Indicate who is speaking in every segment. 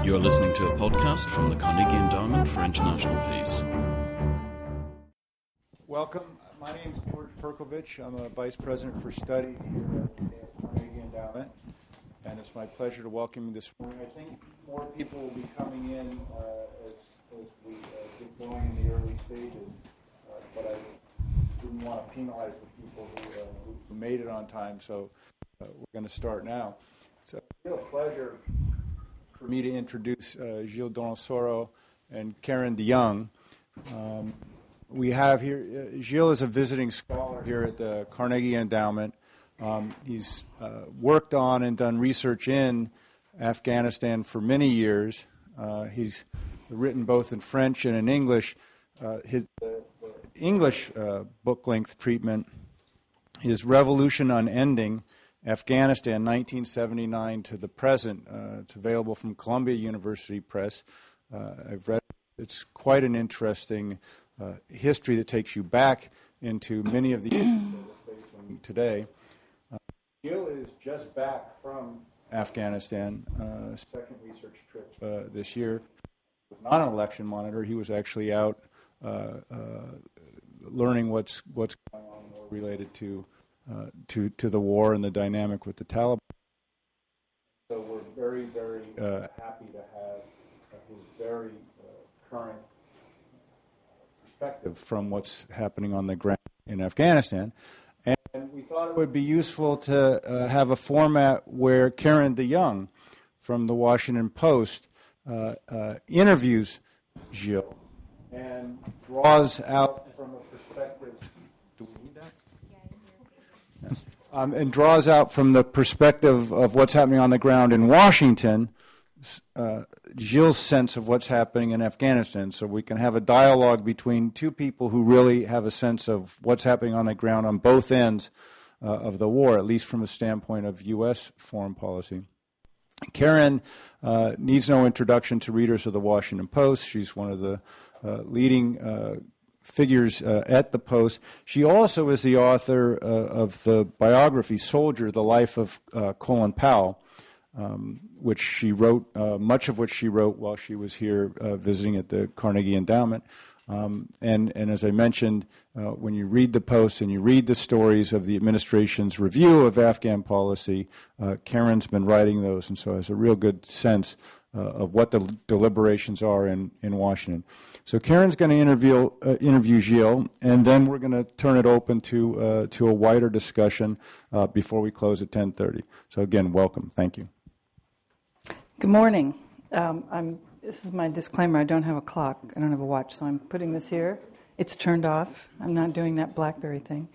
Speaker 1: You're listening to a podcast from the Carnegie Endowment for International Peace.
Speaker 2: Welcome. My name is George Perkovich. I'm a Vice President for Studies here at the Carnegie Endowment, and it's my pleasure to welcome you this morning. I think more people will be coming in as we get going in the early stages, but I didn't want to penalize the people who made it on time, so we're going to start now. It's a real pleasure for me to introduce Gilles Donosoro and Karen DeYoung. We have here, Gilles is a visiting scholar here at the Carnegie Endowment. He's worked on and done research in Afghanistan for many years. He's written both in French and in English. His English book-length treatment is Revolution Unending, Afghanistan, 1979 to the present. It's available from Columbia University Press. I've read it. It's quite an interesting history that takes you back into many of the issues that we're facing today. Gil is just back from Afghanistan, second research trip this year. He was not an election monitor. He was actually out learning what's going on more related to the war and the dynamic with the Taliban. So we're very, very happy to have his very current perspective from what's happening on the ground in Afghanistan. And we thought it would be useful to have a format where Karen DeYoung from the Washington Post interviews Gilles and draws out from a perspective. Do we need that? Yes. And draws out from the perspective of what's happening on the ground in Washington, Gilles' sense of what's happening in Afghanistan, so we can have a dialogue between two people who really have a sense of what's happening on the ground on both ends of the war, at least from a standpoint of U.S. foreign policy. Karen needs no introduction to readers of the Washington Post. She's one of the leading figures at the Post. She also is the author of the biography Soldier, The Life of Colin Powell, which she wrote, much of which she wrote while she was here visiting at the Carnegie Endowment. And as I mentioned, when you read the Post and you read the stories of the administration's review of Afghan policy, Karen's been writing those, and so has a real good sense of what the deliberations are in Washington. So Karen's going to interview Gilles, and then we're going to turn it open to a wider discussion before we close at 10:30. So again, welcome. Thank you.
Speaker 3: Good morning. This is my disclaimer. I don't have a clock. I don't have a watch, so I'm putting this here. It's turned off. I'm not doing that BlackBerry thing.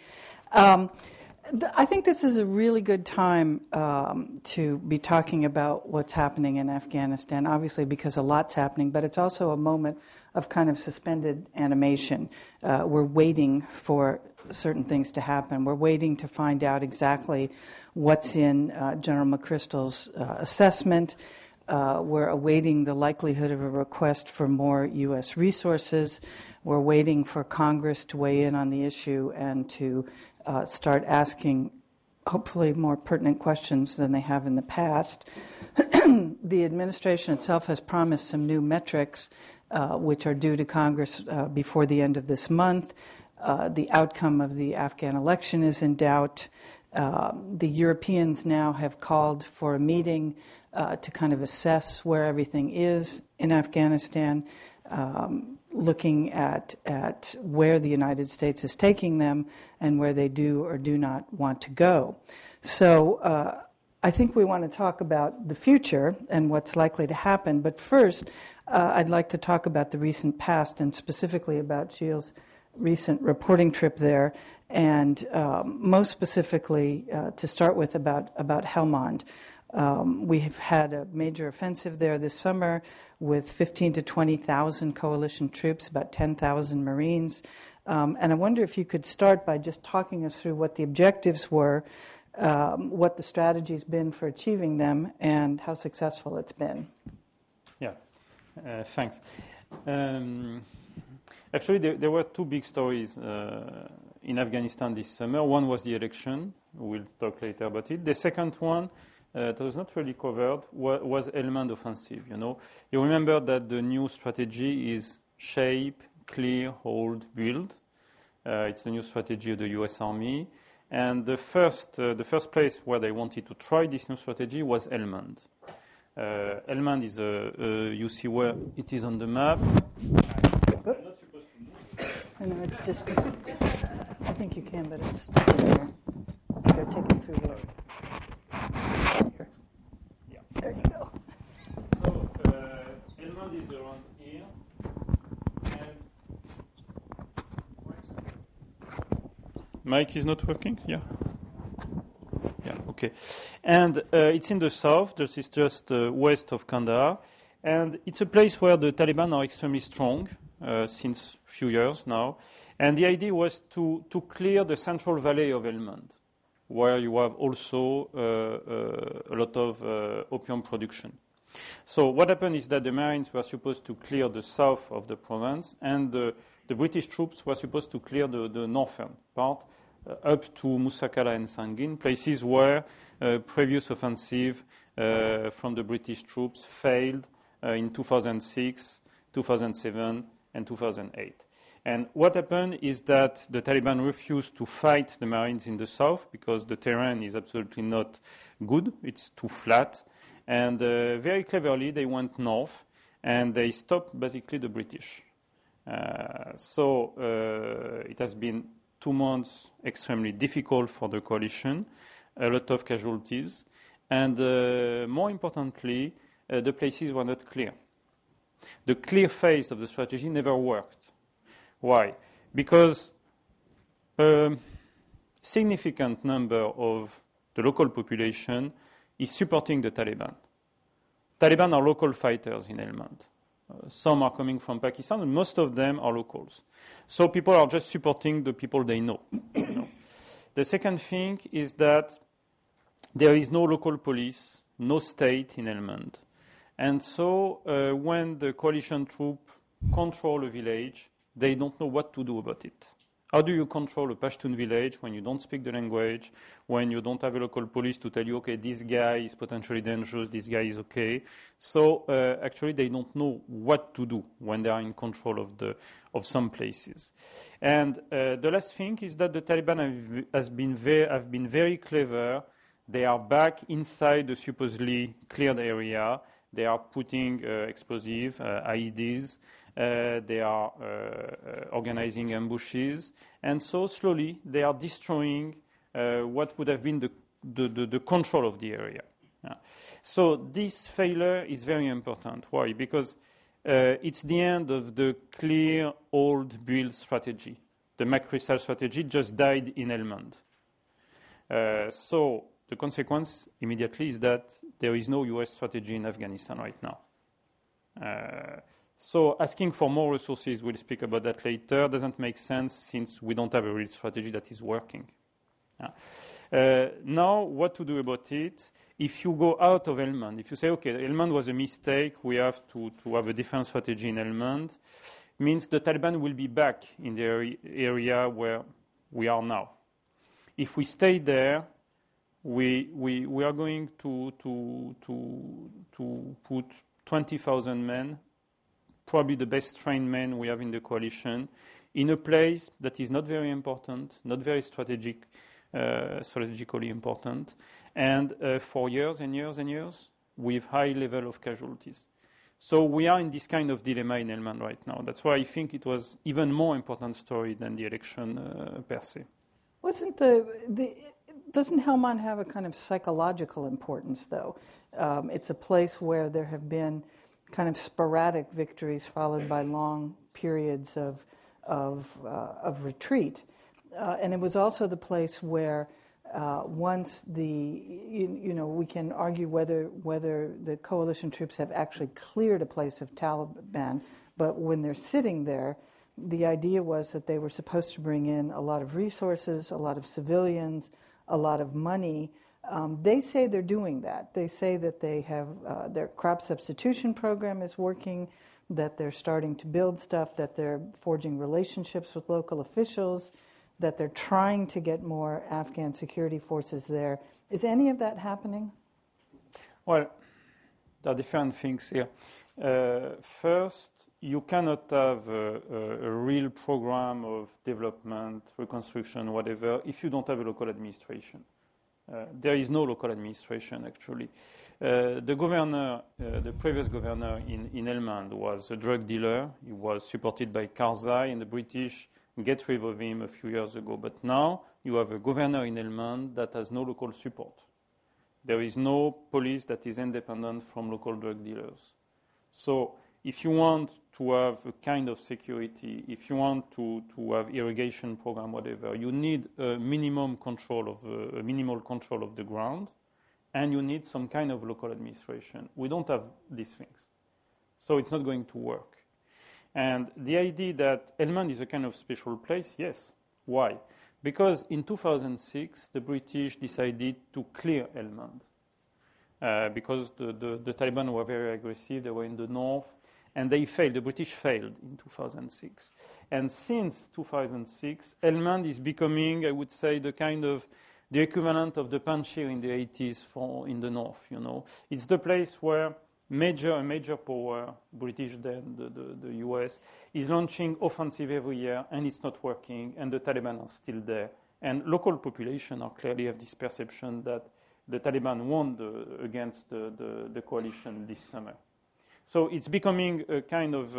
Speaker 3: I think this is a really good time to be talking about what's happening in Afghanistan, obviously because a lot's happening, but it's also a moment of kind of suspended animation. We're waiting for certain things to happen. We're waiting to find out exactly what's in General McChrystal's assessment. We're awaiting the likelihood of a request for more U.S. resources. We're waiting for Congress to weigh in on the issue and to start asking, hopefully, more pertinent questions than they have in the past. The administration itself has promised some new metrics, which are due to Congress before the end of this month. The outcome of the Afghan election is in doubt. The Europeans now have called for a meeting to kind of assess where everything is in Afghanistan, looking at where the United States is taking them and where they do or do not want to go. So I think we want to talk about the future and what's likely to happen. But first, I'd like to talk about the recent past and specifically about Gilles' recent reporting trip there, and most specifically, to start with, about Helmand. We have had a major offensive there this summer with 15 to 20,000 coalition troops, about 10,000 Marines. And I wonder if you could start by just talking us through what the objectives were, what the strategy's been for achieving them, and how successful it's been.
Speaker 4: Yeah, thanks. Actually, there were two big stories in Afghanistan this summer. One was the election. We'll talk later about it. The second one that was not really covered was Helmand offensive. You remember that the new strategy is shape, clear, hold, build. It's the new strategy of the U.S. Army, and the first place where they wanted to try this new strategy was Helmand. Helmand is you see where it is on the map.
Speaker 3: I know, it's just, I think you can, but it's stuck in there. You gotta take it through here. Here.
Speaker 4: Yeah.
Speaker 3: There you go.
Speaker 4: So, Helmand is around here. And mic is not working? Yeah. Yeah, okay. And it's in the south. This is just west of Kandahar. And it's a place where the Taliban are extremely strong. Since a few years now. And the idea was to clear the central valley of Helmand, where you have also a lot of opium production. So what happened is that the Marines were supposed to clear the south of the province, and the British troops were supposed to clear the northern part up to Musakala and Sangin, places where previous offensive from the British troops failed in 2006, 2007, and 2008. And what happened is that the Taliban refused to fight the Marines in the south because the terrain is absolutely not good. It's too flat. And very cleverly, they went north and they stopped basically the British. So it has been 2 months extremely difficult for the coalition, a lot of casualties. And more importantly, the places were not clear. The clear phase of the strategy never worked. Why? Because a significant number of the local population is supporting the Taliban. Taliban are local fighters in Helmand. Some are coming from Pakistan, and most of them are locals. So people are just supporting the people they know. The second thing is that there is no local police, no state in Helmand. And so when the coalition troops control a village, they don't know what to do about it. How do you control a Pashtun village when you don't speak the language, when you don't have a local police to tell you, okay, this guy is potentially dangerous, this guy is okay? So actually they don't know what to do when they are in control of some places. And the last thing is that the Taliban have been very clever. They are back inside the supposedly cleared area. They are putting explosive IEDs. They are organizing ambushes. And so slowly they are destroying what would have been the control of the area. So this failure is very important. Why? Because it's the end of the clear old build strategy. The McChrystal strategy just died in Helmand. So the consequence immediately is that there is no U.S. strategy in Afghanistan right now. So asking for more resources, we'll speak about that later, doesn't make sense since we don't have a real strategy that is working. Now, what to do about it? If you go out of Helmand, if you say, okay, Helmand was a mistake, we have to have a different strategy in Helmand, means the Taliban will be back in the area where we are now. If we stay there, we are going to put 20,000 men, probably the best trained men we have in the coalition, in a place that is not very important, not very strategically important, and for years and years and years, with high level of casualties. So we are in this kind of dilemma in Helmand right now. That's why I think it was even more important story than the election per se.
Speaker 3: Wasn't doesn't Helmand have a kind of psychological importance, though? It's a place where there have been kind of sporadic victories followed by long periods of retreat, and it was also the place where once we can argue whether the coalition troops have actually cleared a place of Taliban, but when they're sitting there, the idea was that they were supposed to bring in a lot of resources, a lot of civilians, a lot of money. They say they're doing that. They say that they have their crop substitution program is working, that they're starting to build stuff, that they're forging relationships with local officials, that they're trying to get more Afghan security forces there. Is any of that happening?
Speaker 4: Well, there are different things here. First, you cannot have a real program of development, reconstruction, whatever, if you don't have a local administration. There is no local administration, actually. The governor, the previous governor in Helmand was a drug dealer. He was supported by Karzai, and the British get rid of him a few years ago. But now you have a governor in Helmand that has no local support. There is no police that is independent from local drug dealers. So if you want to have a kind of security, if you want to have irrigation program, whatever, you need a minimal control of the ground, and you need some kind of local administration. We don't have these things. So it's not going to work. And the idea that Helmand is a kind of special place, yes. Why? Because in 2006, the British decided to clear Helmand. Because the Taliban were very aggressive, they were in the north, and they failed. The British failed in 2006. And since 2006, Helmand is becoming, I would say, the equivalent of the Panjshir in the 80s in the north, you know. It's the place where a major power, British then, the US, is launching offensive every year, and it's not working, and the Taliban are still there. And local population are clearly have this perception that the Taliban won against the coalition this summer. So it's becoming a kind of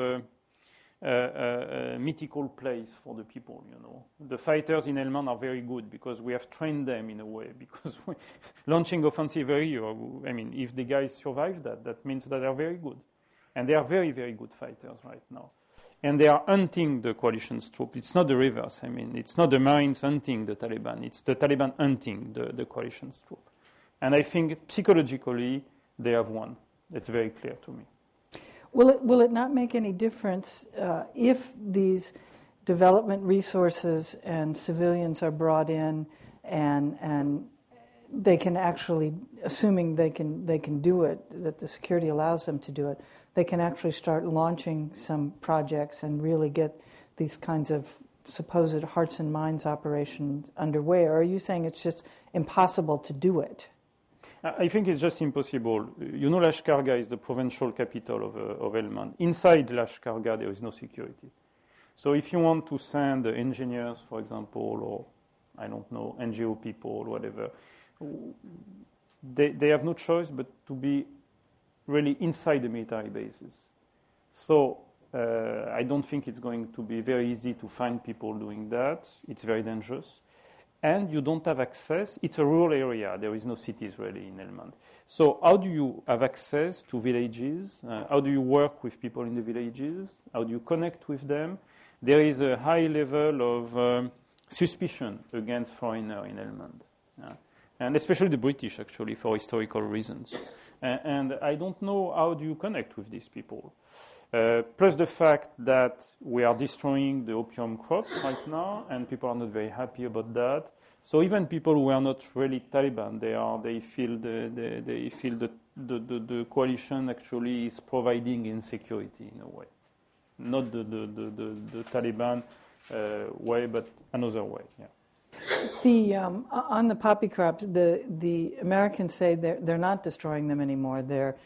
Speaker 4: a mythical place for the people, you know. The fighters in Helmand are very good because we have trained them in a way, because launching offensive every year, I mean, if the guys survive that means that they are very good. And they are very, very good fighters right now. And they are hunting the coalition's troops. It's not the reverse. I mean, it's not the Marines hunting the Taliban. It's the Taliban hunting the coalition's troops. And I think psychologically they have won. It's very clear to me.
Speaker 3: Will it not make any difference if these development resources and civilians are brought in and they can actually, assuming they can do it, that the security allows them to do it, they can actually start launching some projects and really get these kinds of supposed hearts and minds operations underway? Or are you saying it's just impossible to do it?
Speaker 4: I think it's just impossible. You know, Lashkargah is the provincial capital of Helmand. Inside Lashkargah, there is no security. So if you want to send engineers, for example, or, I don't know, NGO people or whatever, they have no choice but to be really inside the military bases. So I don't think it's going to be very easy to find people doing that. It's very dangerous. And you don't have access. It's a rural area. There is no cities really in Helmand. So how do you have access to villages? How do you work with people in the villages? How do you connect with them? There is a high level of suspicion against foreigners in Helmand. And especially the British, actually, for historical reasons. And I don't know how do you connect with these people. Plus the fact that we are destroying the opium crops right now, and people are not very happy about that. So even people who are not really Taliban, they feel the coalition actually is providing insecurity in a way, not the Taliban way, but another way. Yeah.
Speaker 3: On the poppy crops, the Americans say they're not destroying them anymore.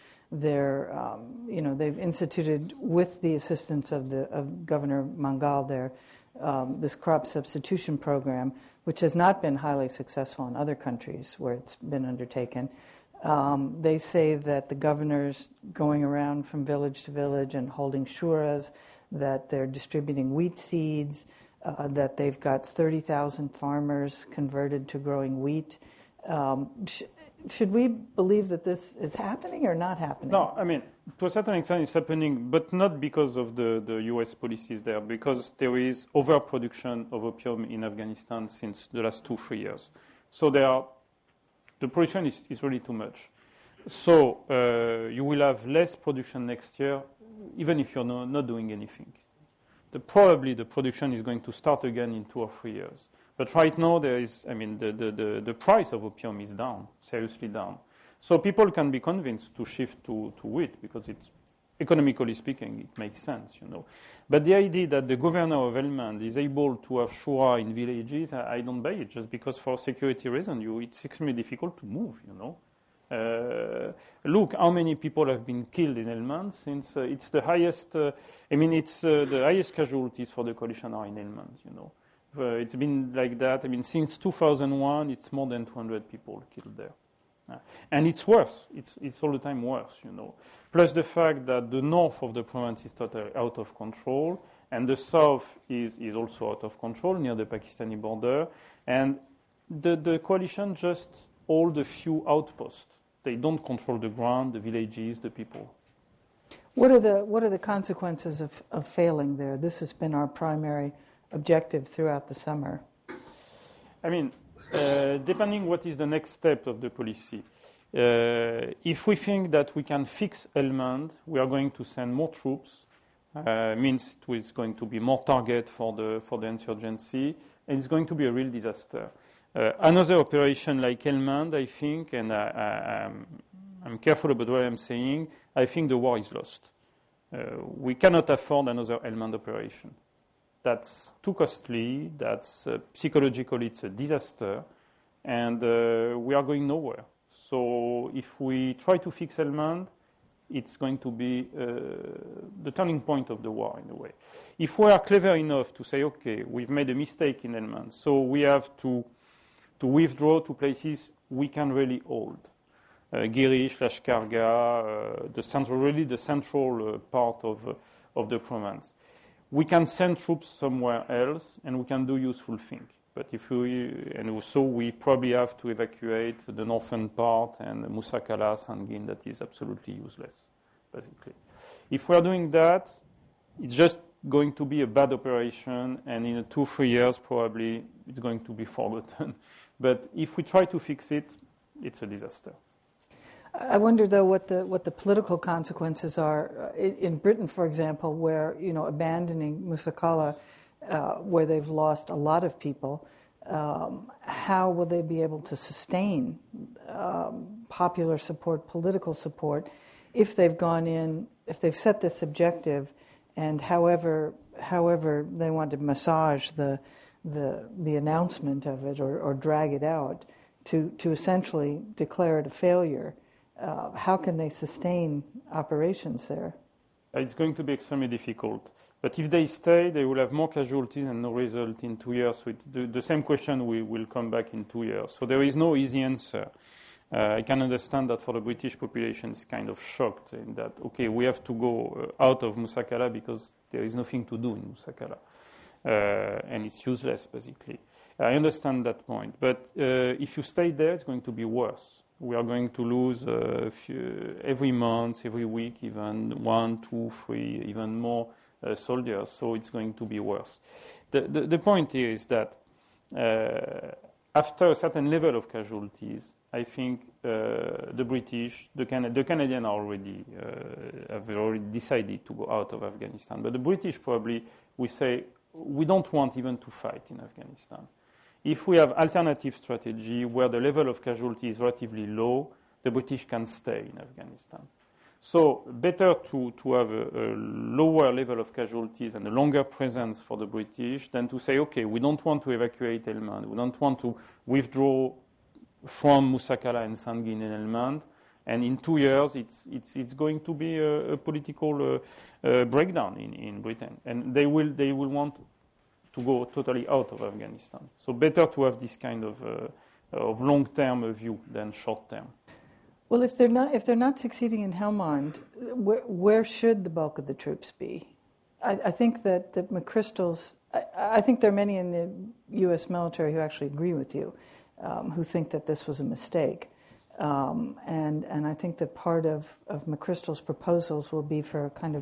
Speaker 3: They've instituted, with the assistance of Governor Mangal there, this crop substitution program, which has not been highly successful in other countries where it's been undertaken. They say that the governor's going around from village to village and holding shuras, that they're distributing wheat seeds, that they've got 30,000 farmers converted to growing wheat. Should we believe that this is happening or not happening?
Speaker 4: No, I mean, to a certain extent it's happening, but not because of the U.S. policies there, because there is overproduction of opium in Afghanistan since the last 2-3 years. So the production is really too much. So you will have less production next year, even if you're not doing anything. Probably the production is going to start again in 2 or 3 years. But right now, the price of opium is down, seriously down. So people can be convinced to shift to wheat because it's, economically speaking, it makes sense, you know. But the idea that the governor of Helmand is able to have shura in villages, I don't buy it, just because for security reasons, it's extremely difficult to move, you know. Look how many people have been killed in Helmand since it's the highest. It's the highest casualties for the coalition are in Helmand. It's been like that. Since 2001, it's more than 200 people killed there. And it's worse. It's all the time worse, Plus the fact that the north of the province is totally out of control, and the south is also out of control near the Pakistani border. And the coalition just hold a few outposts. They don't control the ground, the villages, the people.
Speaker 3: What are the consequences of failing there? This has been our primary objective throughout the summer.
Speaker 4: Depending what is the next step of the policy. If we think that we can fix Helmand, we are going to send more troops. Means it is going to be more target for the insurgency, and it's going to be a real disaster. Another operation like Helmand, I think, and I'm careful about what I'm saying, I think the war is lost. We cannot afford another Helmand operation. That's too costly, that's psychologically it's a disaster, and we are going nowhere. So if we try to fix Helmand, it's going to be the turning point of the war in a way. If we are clever enough to say, okay, we've made a mistake in Helmand, so we have to withdraw to places we can really hold. Girish, Lashkargah, the central part of the province. We can send troops somewhere else, and we can do useful things. But we probably have to evacuate the northern part and Musakala, Sangin, that is absolutely useless, basically. If we are doing that, it's just going to be a bad operation, and in 2-3 years, probably it's going to be forgotten. But if we try to fix it, it's a disaster.
Speaker 3: I wonder, though, what the political consequences are in Britain, for example, where abandoning Musakala, where they've lost a lot of people. How will they be able to sustain popular support, political support, if they've gone in, if they've set this objective, and however they want to massage the announcement of it or drag it out to essentially declare it a failure? How can they sustain operations there?
Speaker 4: It's going to be extremely difficult. But if they stay, they will have more casualties and no result in 2 years. So the same question will come back in 2 years. So there is no easy answer. I can understand that for the British population, it's kind of shocked in that, okay, we have to go out of Musakala because there is nothing to do in Musakala. And it's useless, basically. I understand that point. But if you stay there, it's going to be worse. We are going to lose every month, every week, even 1, 2, 3, even more soldiers. So it's going to be worse. The point here is that after a certain level of casualties, I think the British, the Canadians have already decided to go out of Afghanistan. But the British probably will say, we don't want even to fight in Afghanistan. If we have alternative strategy where the level of casualty is relatively low, the British can stay in Afghanistan. So better to have a lower level of casualties and a longer presence for the British than to say, okay, we don't want to evacuate Helmand, we don't want to withdraw from Musakala and Sangin in Helmand, and in 2 years it's going to be a political breakdown in Britain, and they will want to go totally out of Afghanistan. So better to have this kind of long-term view than short-term.
Speaker 3: Well, if they're not succeeding in Helmand, where should the bulk of the troops be? I think that McChrystal's. I think there are many in the U.S. military who actually agree with you, who think that this was a mistake, and I think that part of McChrystal's proposals will be for a kind of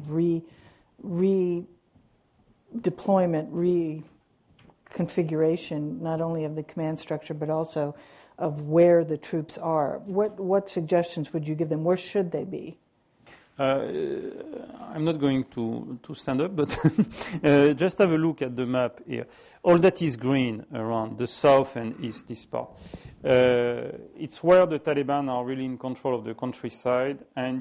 Speaker 3: redeployment, reconfiguration, not only of the command structure but also of where the troops are. What suggestions would you give them? Where should they be?
Speaker 4: I'm not going to stand up, but just have a look at the map here. All that is green around the south and east, this part. It's where the Taliban are really in control of the countryside, and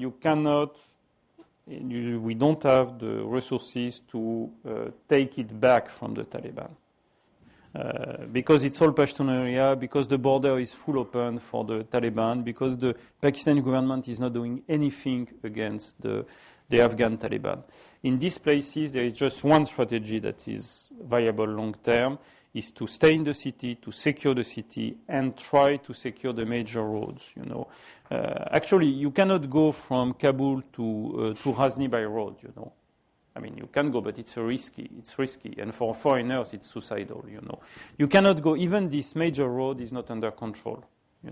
Speaker 4: we don't have the resources to take it back from the Taliban. because it's all Pashtun area, because the border is full open for the Taliban, because the Pakistani government is not doing anything against the Afghan Taliban. In these places, there is just one strategy that is viable long term, is to stay in the city, to secure the city, and try to secure the major roads. Actually, you cannot go from Kabul to Ghazni by road. I mean, you can go, but it's risky. It's risky, and for foreigners, it's suicidal. You cannot go. Even this major road is not under control.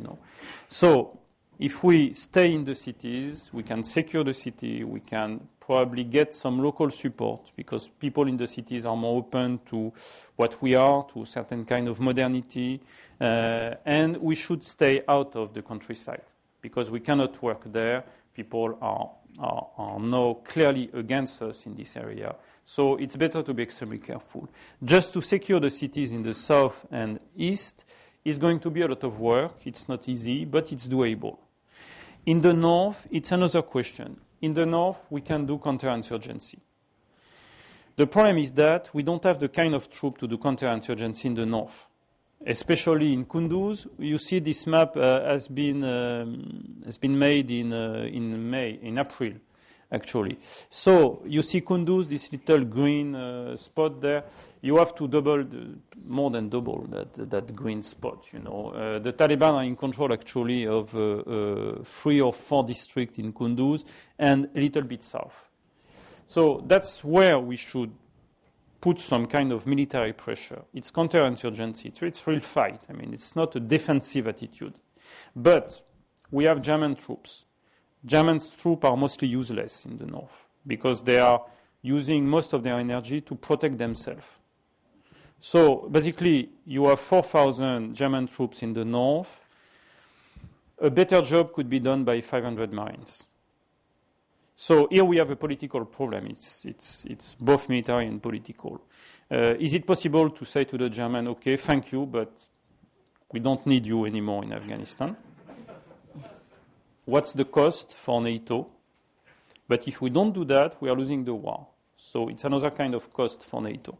Speaker 4: So, if we stay in the cities, we can secure the city. We can probably get some local support because people in the cities are more open to what we are, to a certain kind of modernity, and we should stay out of the countryside because we cannot work there. People are now clearly against us in this area. So it's better to be extremely careful. Just to secure the cities in the south and east is going to be a lot of work. It's not easy, but it's doable. In the north, it's another question. In the north, we can do counterinsurgency. The problem is that we don't have the kind of troop to do counterinsurgency in the north. Especially in Kunduz, you see this map has been made in April, actually. So you see Kunduz, this little green spot there. You have to more than double that green spot. The Taliban are in control actually of 3 or 4 districts in Kunduz and a little bit south. So that's where we should put some kind of military pressure. It's counterinsurgency. It's real fight. I mean, it's not a defensive attitude. But we have German troops. German troops are mostly useless in the north because they are using most of their energy to protect themselves. So basically, you have 4,000 German troops in the north. A better job could be done by 500 Marines. So here we have a political problem. It's both military and political. Is it possible to say to the German, okay, thank you, but we don't need you anymore in Afghanistan? What's the cost for NATO? But if we don't do that, we are losing the war. So it's another kind of cost for NATO.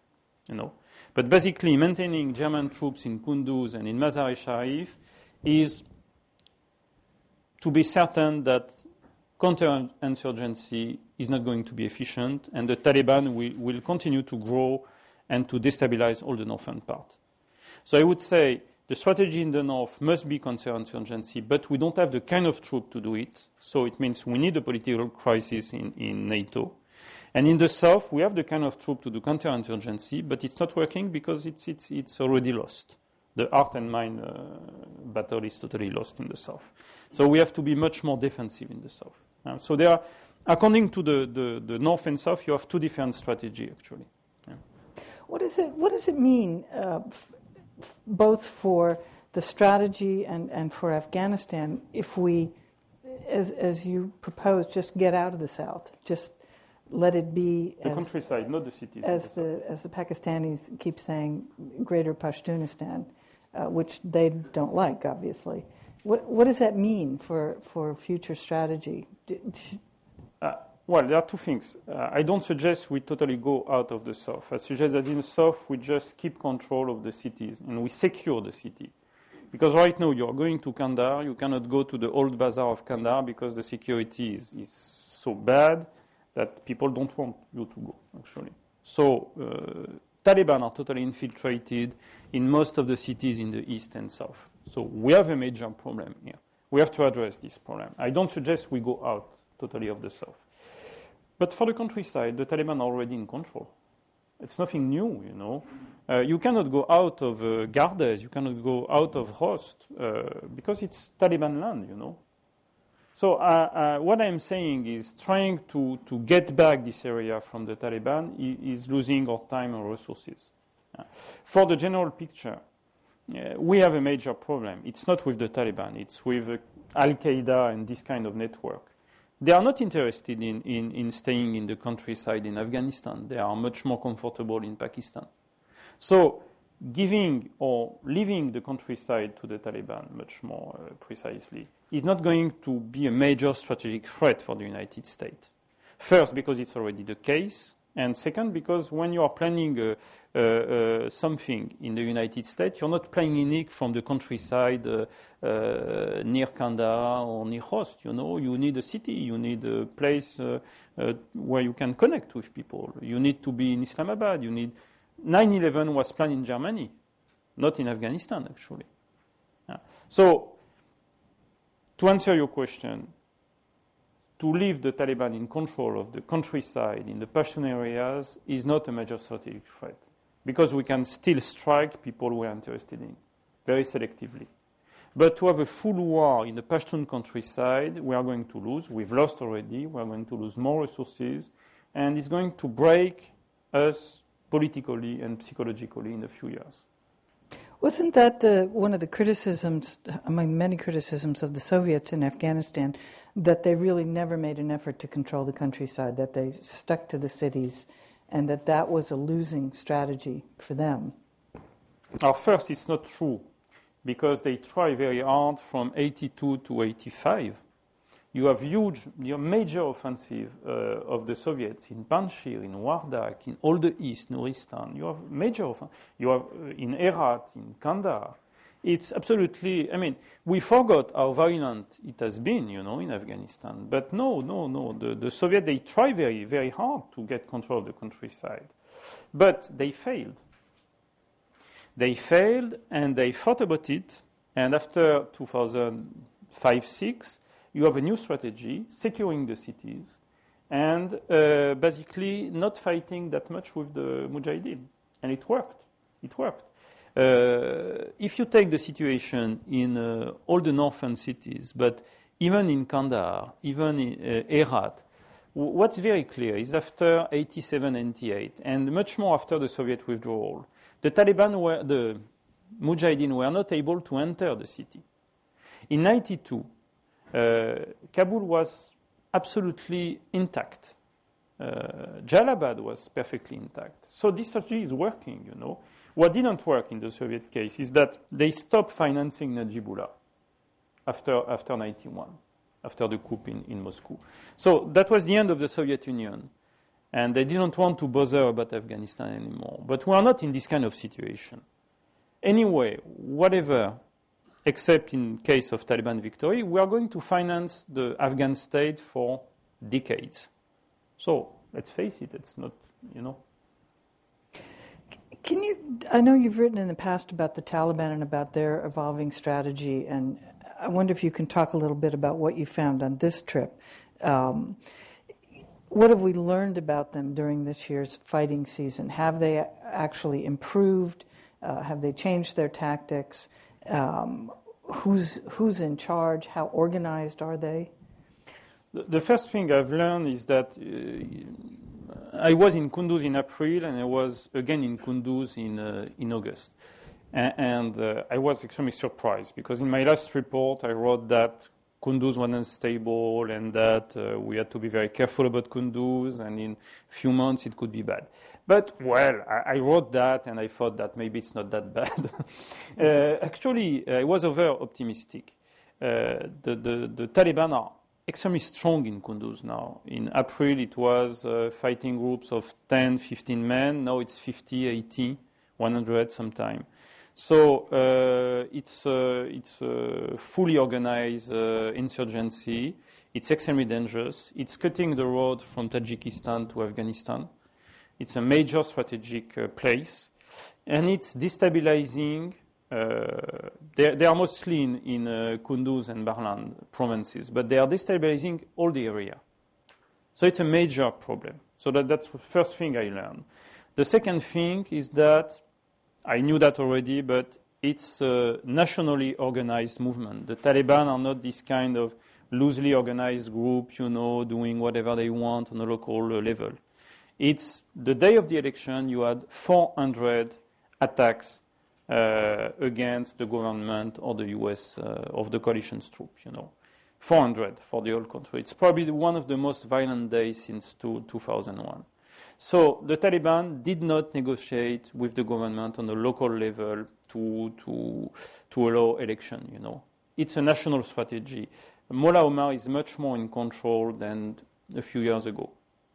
Speaker 4: But basically, maintaining German troops in Kunduz and in Mazar-e-Sharif is to be certain that counterinsurgency is not going to be efficient, and the Taliban will continue to grow and to destabilize all the northern part. So I would say the strategy in the north must be counterinsurgency, but we don't have the kind of troop to do it. So it means we need a political crisis in NATO. And in the south, we have the kind of troop to do counterinsurgency, but it's not working because it's already lost. The heart and mind battle is totally lost in the south. So we have to be much more defensive in the south. So there are, according to the north and south, you have 2 different strategies actually. Yeah.
Speaker 3: What does it mean, both for the strategy and for Afghanistan, if we, as you propose, just get out of the south, just let it be
Speaker 4: the countryside, not the cities.
Speaker 3: As the Pakistanis keep saying, Greater Pashtunistan, which they don't like, obviously. What does that mean for future strategy?
Speaker 4: Well, there are 2 things. I don't suggest we totally go out of the south. I suggest that in the south we just keep control of the cities and we secure the city. Because right now you're going to Kandahar, you cannot go to the old bazaar of Kandahar because the security is so bad that people don't want you to go, actually. So Taliban are totally infiltrated in most of the cities in the east and south. So we have a major problem here. We have to address this problem. I don't suggest we go out totally of the south. But for the countryside, the Taliban are already in control. It's nothing new, You cannot go out of Gardez, you cannot go out of Khost, because it's Taliban land, So what I'm saying is trying to get back this area from the Taliban is losing our time and resources. For the general picture, we have a major problem. It's not with the Taliban. It's with Al-Qaeda and this kind of network. They are not interested in staying in the countryside in Afghanistan. They are much more comfortable in Pakistan. So giving or leaving the countryside to the Taliban much more precisely is not going to be a major strategic threat for the United States. First, because it's already the case. And second, because when you are planning something in the United States, you're not planning it from the countryside near Kandahar or near Khost. You need a city, you need a place where you can connect with people. You need to be in Islamabad. 9/11 was planned in Germany, not in Afghanistan, actually. So, to answer your question, to leave the Taliban in control of the countryside in the Pashtun areas is not a major strategic threat, because we can still strike people we are interested in, very selectively. But to have a full war in the Pashtun countryside, we are going to lose. We've lost already. We are going to lose more resources, and it's going to break us politically and psychologically in a few years.
Speaker 3: Wasn't that one of the criticisms, among many criticisms of the Soviets in Afghanistan, that they really never made an effort to control the countryside, that they stuck to the cities, and that was a losing strategy for them?
Speaker 4: First, it's not true, because they try very hard from 82 to 85. You have major offensive of the Soviets in Panjshir, in Wardak, in all the east, Nuristan. You have major offensive. You have in Herat, in Kandahar. It's absolutely, we forgot how violent it has been, in Afghanistan. But no. The Soviets, they try very, very hard to get control of the countryside. But they failed. They failed, and they thought about it. And after 2005-06, you have a new strategy, securing the cities, and basically not fighting that much with the Mujahideen. And it worked. If you take the situation in all the northern cities, but even in Kandahar, even in Herat, what's very clear is after 87, 88, and much more after the Soviet withdrawal, the Mujahideen were not able to enter the city. In 92, Kabul was absolutely intact. Jalalabad was perfectly intact. So this strategy is working, What didn't work in the Soviet case is that they stopped financing Najibullah after 91, after the coup in Moscow. So that was the end of the Soviet Union. And they didn't want to bother about Afghanistan anymore. But we are not in this kind of situation. Anyway, whatever, except in case of Taliban victory, we are going to finance the Afghan state for decades. So let's face it, it's not,
Speaker 3: I know you've written in the past about the Taliban and about their evolving strategy, and I wonder if you can talk a little bit about what you found on this trip. What have we learned about them during this year's fighting season? Have they actually improved? Have they changed their tactics? Who's in charge? How organized are they?
Speaker 4: The first thing I've learned is that I was in Kunduz in April, and I was again in Kunduz in August. And I was extremely surprised, because in my last report I wrote that Kunduz was unstable and that we had to be very careful about Kunduz, and in a few months it could be bad. But, I wrote that, and I thought that maybe it's not that bad. Actually, I was over-optimistic. The Taliban are extremely strong in Kunduz now. In April, it was fighting groups of 10, 15 men. Now it's 50, 80, 100 sometime. So it's a fully organized insurgency. It's extremely dangerous. It's cutting the road from Tajikistan to Afghanistan. It's a major strategic place. And it's destabilizing. They are mostly in Kunduz and Baghlan provinces, but they are destabilizing all the area. So it's a major problem. So that's the first thing I learned. The second thing is that I knew that already, but it's a nationally organized movement. The Taliban are not this kind of loosely organized group, doing whatever they want on a local level. It's the day of the election, you had 400 attacks against the government or the U.S. Of the coalition's troops, 400 for the whole country. It's probably one of the most violent days since 2001. So the Taliban did not negotiate with the government on a local level to allow election, It's a national strategy. Mullah Omar is much more in control than a few years ago.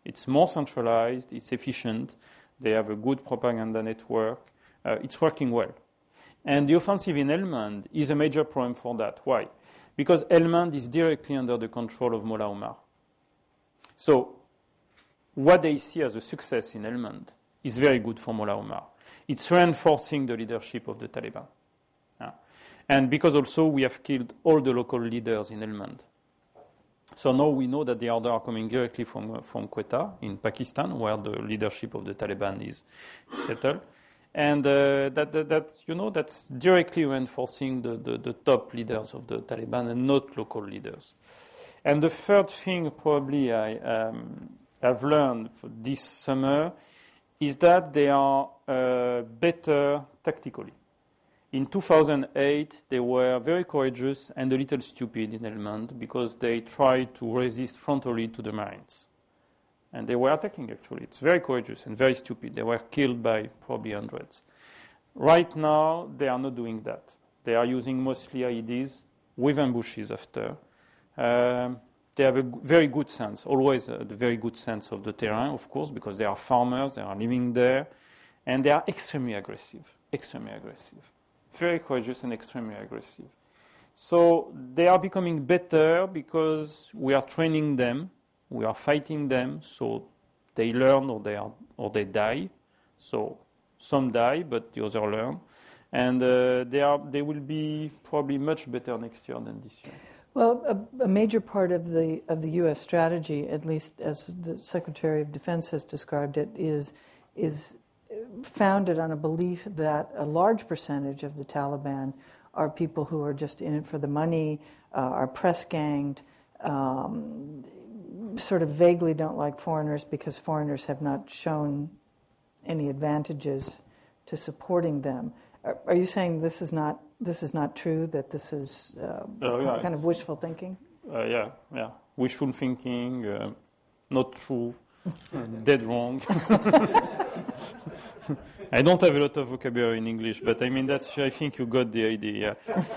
Speaker 4: It's more centralized, it's efficient, they have a good propaganda network, it's working well. And the offensive in Helmand is a major problem for that. Why? Because Helmand is directly under the control of Mullah Omar. So what they see as a success in Helmand is very good for Mullah Omar. It's reinforcing the leadership of the Taliban. And because also we have killed all the local leaders in Helmand. So now we know that the orders are coming directly from Quetta in Pakistan, where the leadership of the Taliban is settled. And that's directly reinforcing the top leaders of the Taliban and not local leaders. And the third thing probably I've learned for this summer is that they are better tactically. In 2008, they were very courageous and a little stupid in Helmand because they tried to resist frontally to the Marines. And they were attacking, actually. It's very courageous and very stupid. They were killed by probably hundreds. Right now, they are not doing that. They are using mostly IEDs with ambushes after. They have a very good sense, always the very good sense of the terrain, of course, because they are farmers, they are living there, and they are extremely aggressive. Very courageous and extremely aggressive. So they are becoming better because we are training them, we are fighting them, so they learn or they die. So some die, but the others learn, and they will be probably much better next year than this year.
Speaker 3: Well, a major part of the U.S. strategy, at least as the Secretary of Defense has described it, is founded on a belief that a large percentage of the Taliban are people who are just in it for the money, are press-ganged, sort of vaguely don't like foreigners because foreigners have not shown any advantages to supporting them. Are you saying this is not true, that this is kind of wishful thinking?
Speaker 4: Yeah. Wishful thinking, not true, dead wrong. I don't have a lot of vocabulary in English, but I mean, I think you got the idea.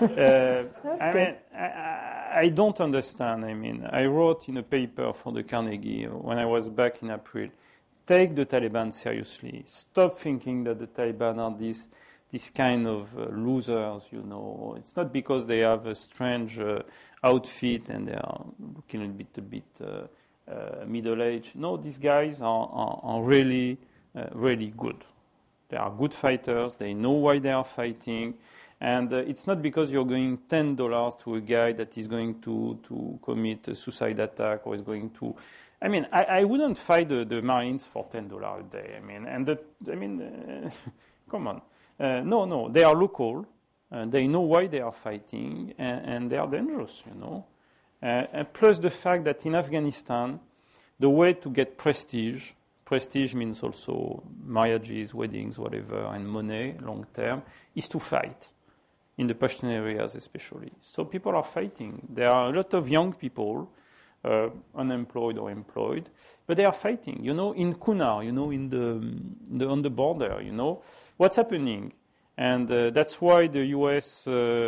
Speaker 4: I don't understand. I mean, I wrote in a paper for the Carnegie when I was back in April, take the Taliban seriously. Stop thinking that the Taliban are this kind of losers, you know. It's not because they have a strange outfit and they are looking a bit middle-aged. No, these guys are really, really good. They are good fighters. They know why they are fighting. And it's not because you're going $10 to a guy that is going to commit a suicide attack or is going to... I mean, I wouldn't fight the Marines for $10 a day. I mean, come on. No, they are local. They know why they are fighting, and they are dangerous, you know. And plus the fact that in Afghanistan, the way to get prestige means also marriages, weddings, whatever, and money, long term, is to fight, in the Pashtun areas especially. So people are fighting. There are a lot of young people, unemployed or employed, but they are fighting. You know, in Kunar, you know, on the border, you know, what's happening. And that's why the U.S.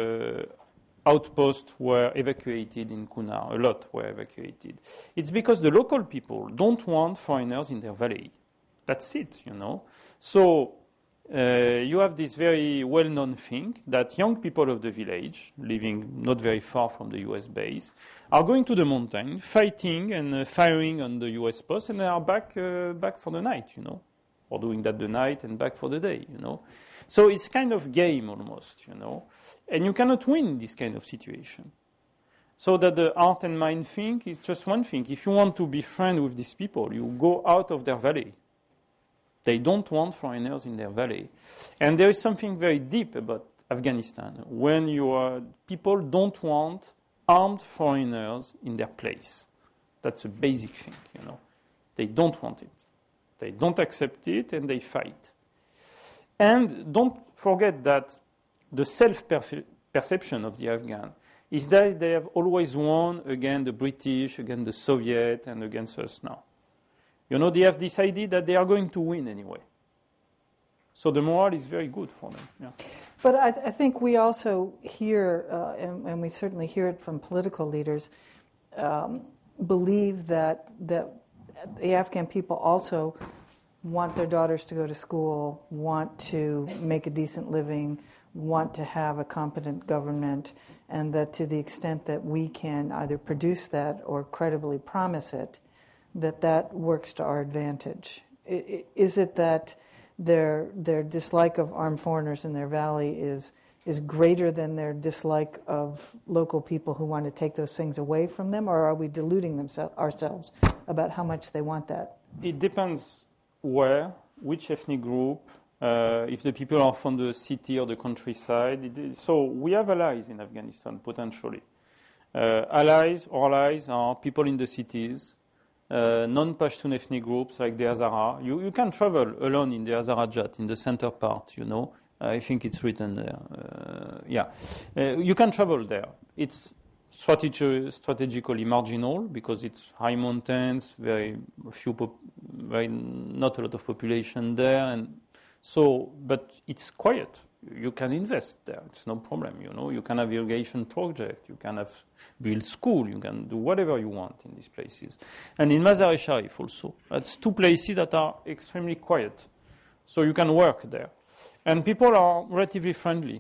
Speaker 4: Outposts were evacuated in Kunar. A lot were evacuated. It's because the local people don't want foreigners in their valley. That's it, you know. So you have this very well-known thing that young people of the village, living not very far from the U.S. base, are going to the mountain, fighting and firing on the U.S. post, and they are back for the night, you know, or doing that the night and back for the day, you know. So it's kind of game almost, you know. And you cannot win this kind of situation. So that the heart and mind thing is just one thing. If you want to be friends with these people, you go out of their valley. They don't want foreigners in their valley. And there is something very deep about Afghanistan. When people don't want armed foreigners in their place. That's a basic thing, you know. They don't want it. They don't accept it, and they fight. And don't forget that the self-perception of the Afghan is that they have always won against the British, against the Soviet, and against us now. You know, they have this idea that they are going to win anyway. So the morale is very good for them. Yeah.
Speaker 3: But I think we also hear, and we certainly hear it from political leaders, believe that the Afghan people also want their daughters to go to school, want to make a decent living, want to have a competent government, and that to the extent that we can either produce that or credibly promise it, that works to our advantage. Is it that their dislike of armed foreigners in their valley is greater than their dislike of local people who want to take those things away from them, or are we deluding ourselves about how much they want that?
Speaker 4: It depends where, which ethnic group, if the people are from the city or the countryside. So we have allies in Afghanistan, potentially. Allies are people in the cities, non-Pashtun ethnic groups like the Hazara. You can travel alone in the Hazarajat, in the center part, you know. I think it's written there. You can travel there. It's strategically marginal because it's high mountains, not a lot of population there, and so. But it's quiet. You can invest there. It's no problem. You know, you can have irrigation project. You can have build school. You can do whatever you want in these places. And in Mazar-e-Sharif also, that's two places that are extremely quiet, so you can work there. And people are relatively friendly.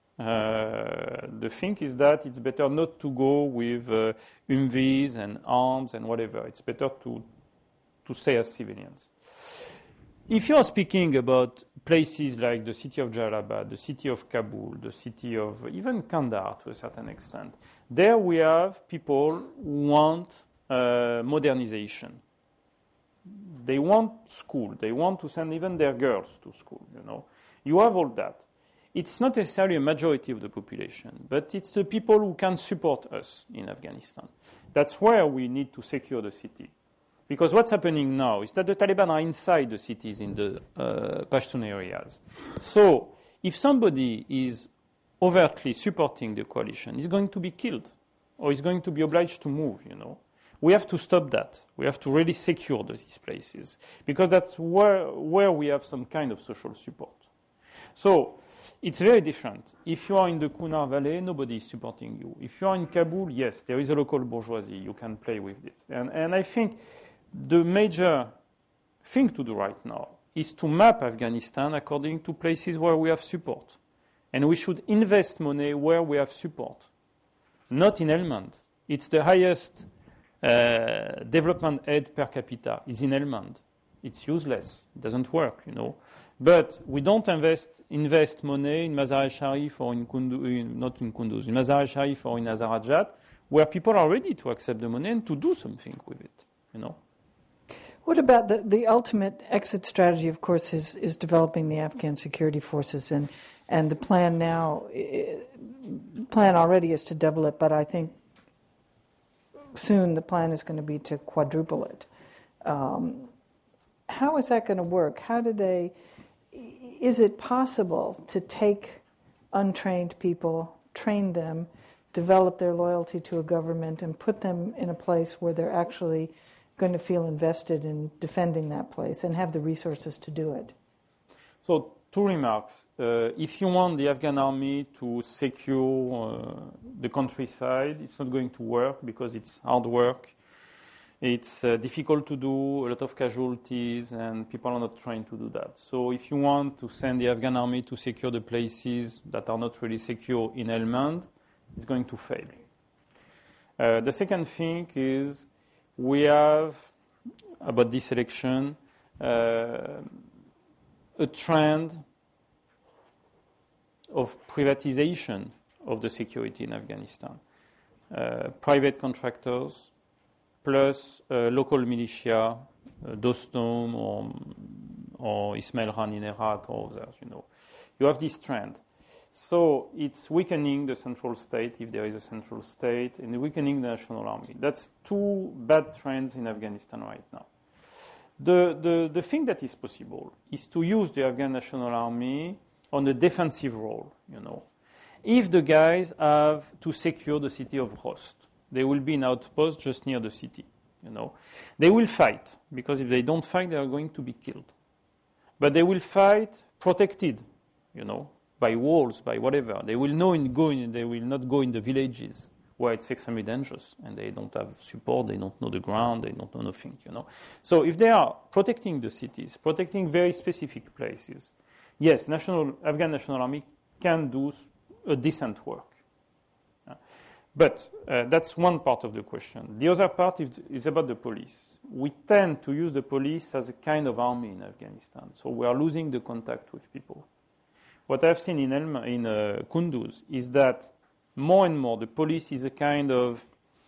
Speaker 4: The thing is that it's better not to go with Humvees and arms and whatever. It's better to stay as civilians. If you are speaking about places like the city of Jalalabad, the city of Kabul, the city of even Kandahar to a certain extent, there we have people who want modernization. They want school. They want to send even their girls to school, you know. You have all that. It's not necessarily a majority of the population, but it's the people who can support us in Afghanistan. That's where we need to secure the city. Because what's happening now is that the Taliban are inside the cities in the Pashtun areas. So if somebody is overtly supporting the coalition, he's going to be killed or he's going to be obliged to move, you know. We have to stop that. We have to really secure these places because that's where we have some kind of social support. So it's very different. If you are in the Kunar Valley, nobody is supporting you. If you are in Kabul, yes, there is a local bourgeoisie. You can play with it. And I think the major thing to do right now is to map Afghanistan according to places where we have support. And we should invest money where we have support, not in Helmand. It's the highest development aid per capita is in Helmand. It's useless. It doesn't work, you know. But we don't invest money in Mazar-e-Sharif or in Kunduz, not in Kunduz, in Mazar-e-Sharif or in Hazarajat, where people are ready to accept the money and to do something with it, you know.
Speaker 3: What about the ultimate exit strategy, of course, is developing the Afghan security forces, and the plan now, plan already is to double it, but I think soon the plan is going to be to quadruple it. How is that going to work? Is it possible to take untrained people, train them, develop their loyalty to a government, and put them in a place where they're actually going to feel invested in defending that place and have the resources to do it?
Speaker 4: So, two remarks. If you want the Afghan army to secure the countryside, it's not going to work because it's hard work. It's difficult to do, a lot of casualties, and people are not trying to do that. So if you want to send the Afghan army to secure the places that are not really secure in Helmand, it's going to fail. The second thing is we have, about this election, a trend of privatization of the security in Afghanistan. Private contractors, plus local militia, Dostum or Ismail Khan in Iraq or others, you know. You have this trend. So it's weakening the central state, if there is a central state, and weakening the national army. That's two bad trends in Afghanistan right now. The thing that is possible is to use the Afghan national army on a defensive role, you know. If the guys have to secure the city of Khost, they will be in outpost just near the city, you know. They will fight, because if they don't fight, they are going to be killed. But they will fight protected, you know, by walls, by whatever. They will they will not go in the villages where it's extremely dangerous, and they don't have support, they don't know the ground, they don't know nothing, you know. So if they are protecting the cities, protecting very specific places, yes, Afghan National Army can do a decent work. But that's one part of the question. The other part is about the police. We tend to use the police as a kind of army in Afghanistan, so we are losing the contact with people. What I've seen in Kunduz is that more and more the police is a kind of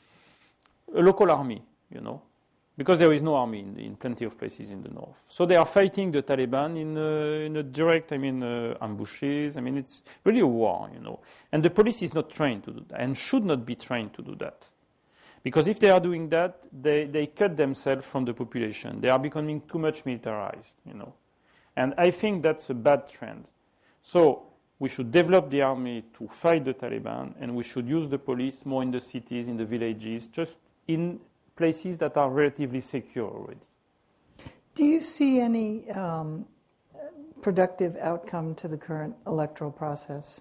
Speaker 4: a local army, you know, because there is no army in plenty of places in the north. So they are fighting the Taliban in a direct, ambushes. It's really a war, you know. And the police is not trained to do that and should not be trained to do that. Because if they are doing that, they cut themselves from the population. They are becoming too much militarized, you know. And I think that's a bad trend. So we should develop the army to fight the Taliban, and we should use the police more in the cities, in the villages, just in places that are relatively secure already.
Speaker 3: Do you see any productive outcome to the current electoral process?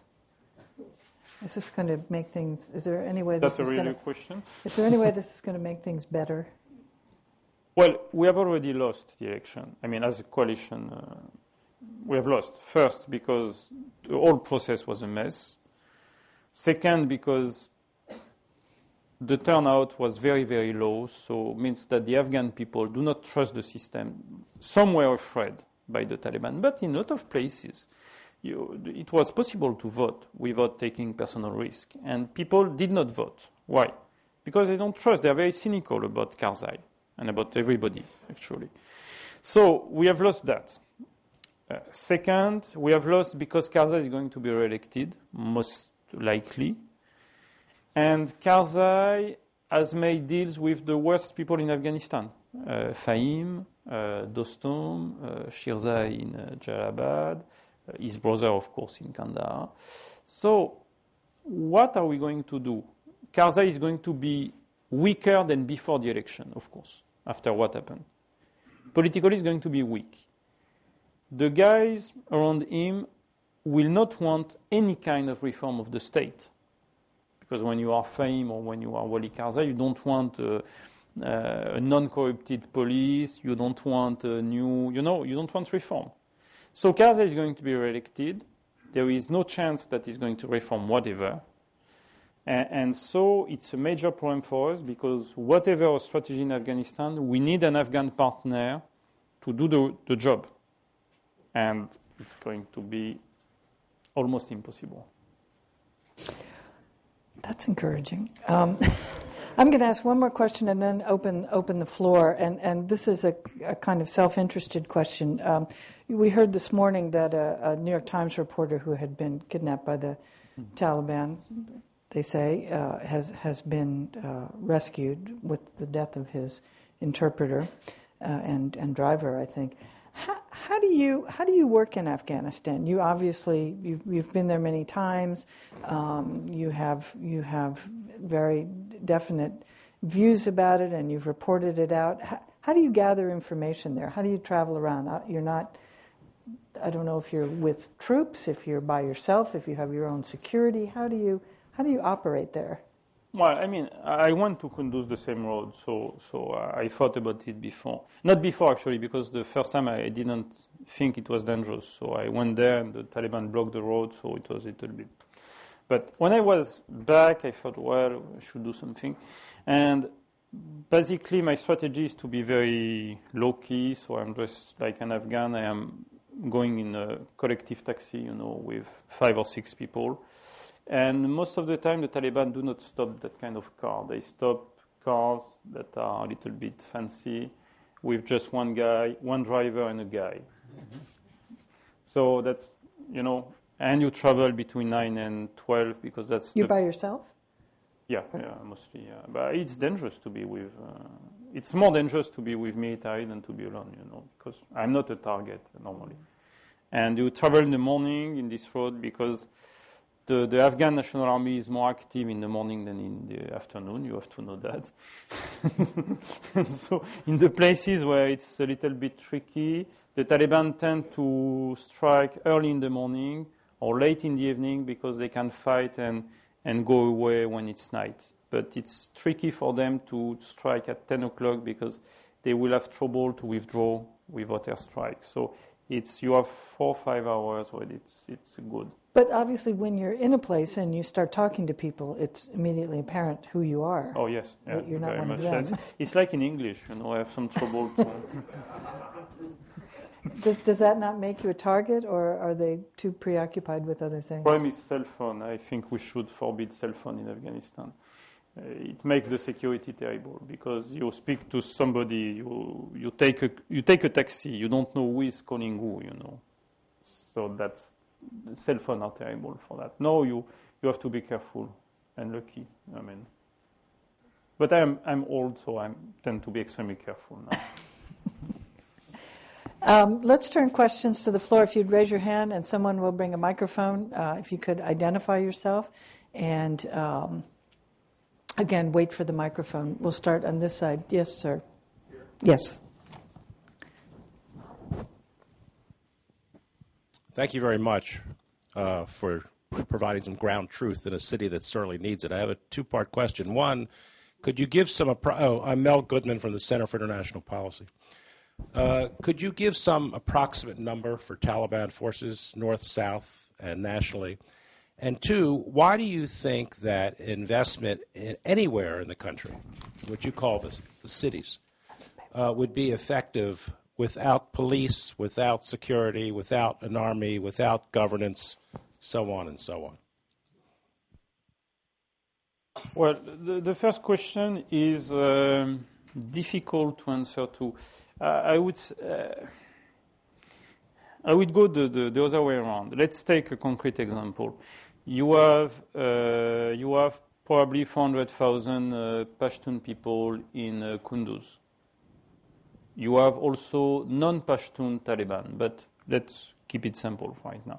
Speaker 3: Is this going to make things? Is there any way
Speaker 4: That's a really good question.
Speaker 3: Is there any way this is going to make things better?
Speaker 4: Well, we have already lost the election. As a coalition, we have lost. First, because the whole process was a mess. Second, because the turnout was very, very low, so it means that the Afghan people do not trust the system. Some were afraid by the Taliban, but in a lot of places, it was possible to vote without taking personal risk. And people did not vote. Why? Because they don't trust. They are very cynical about Karzai and about everybody, actually. So we have lost that. Second, we have lost because Karzai is going to be re-elected, most likely. And Karzai has made deals with the worst people in Afghanistan. Fahim, Dostum, Shirzai in Jalalabad, his brother, of course, in Kandahar. So what are we going to do? Karzai is going to be weaker than before the election, of course, after what happened. Politically, he's going to be weak. The guys around him will not want any kind of reform of the state. Because when you are Fahim or when you are Wali Karzai, you don't want a non-corrupted police, you don't want you don't want reform. So Karzai is going to be re-elected. There is no chance that he's going to reform whatever. And so it's a major problem for us because whatever our strategy in Afghanistan, we need an Afghan partner to do the job. And it's going to be almost impossible.
Speaker 3: That's encouraging. I'm going to ask one more question and then open the floor. And this is a kind of self-interested question. We heard this morning that a New York Times reporter who had been kidnapped by the Taliban, they say, has been rescued with the death of his interpreter and driver, I think. How do you work in Afghanistan? You obviously you've been there many times. You have very definite views about it, and you've reported it out. How do you gather information there? How do you travel around? You're not. I don't know if you're with troops, if you're by yourself, if you have your own security. How do you operate there?
Speaker 4: Well, I went to Kunduz the same road, so I thought about it before. Not before, actually, because the first time I didn't think it was dangerous. So I went there, and the Taliban blocked the road, so it was a little bit. But when I was back, I thought, well, I should do something. And basically, my strategy is to be very low-key, so I'm dressed like an Afghan. I am going in a collective taxi, with 5 or 6 people. And most of the time, the Taliban do not stop that kind of car. They stop cars that are a little bit fancy with just one driver and a guy. Mm-hmm. So that's, and you travel between 9 and 12 because that's...
Speaker 3: You're by yourself?
Speaker 4: Yeah, mostly. Yeah. But it's dangerous to be with... it's more dangerous to be with military than to be alone, because I'm not a target normally. And you travel in the morning in this road because... The Afghan National Army is more active in the morning than in the afternoon. You have to know that. So in the places where it's a little bit tricky, the Taliban tend to strike early in the morning or late in the evening because they can fight and go away when it's night. but it's tricky for them to strike at 10 o'clock because they will have trouble to withdraw without airstrike. So you have 4 or 5 hours where it's good.
Speaker 3: But obviously, when you're in a place and you start talking to people, it's immediately apparent who you are.
Speaker 4: Oh, yes. Yeah,
Speaker 3: that you're not
Speaker 4: very
Speaker 3: one
Speaker 4: much.
Speaker 3: of them.
Speaker 4: It's like in English, I have some trouble to...
Speaker 3: Does that not make you a target, or are they too preoccupied with other things?
Speaker 4: The problem is cell phone. I think we should forbid cell phone in Afghanistan. It makes the security terrible because you speak to somebody, you take a taxi, you don't know who is calling who, So cell phones are terrible for that. No, you have to be careful and lucky. But I'm old, so I tend to be extremely careful now.
Speaker 3: Let's turn questions to the floor. If you'd raise your hand and someone will bring a microphone, if you could identify yourself. And again, wait for the microphone. We'll start on this side. Yes, sir. Yes.
Speaker 5: Thank you very much for providing some ground truth in a city that certainly needs it. I have a two-part question. One, could you give some... I'm Mel Goodman from the Center for International Policy. Could you give some approximate number for Taliban forces, north, south, and nationally? And two, why do you think that investment anywhere in the country, what you call the cities, would be effective without police, without security, without an army, without governance, so on and so on?
Speaker 4: Well, the first question is difficult to answer to. I would go the other way around. Let's take a concrete example. You have probably 400,000 Pashtun people in Kunduz. You have also non-Pashtun Taliban, but let's keep it simple right now.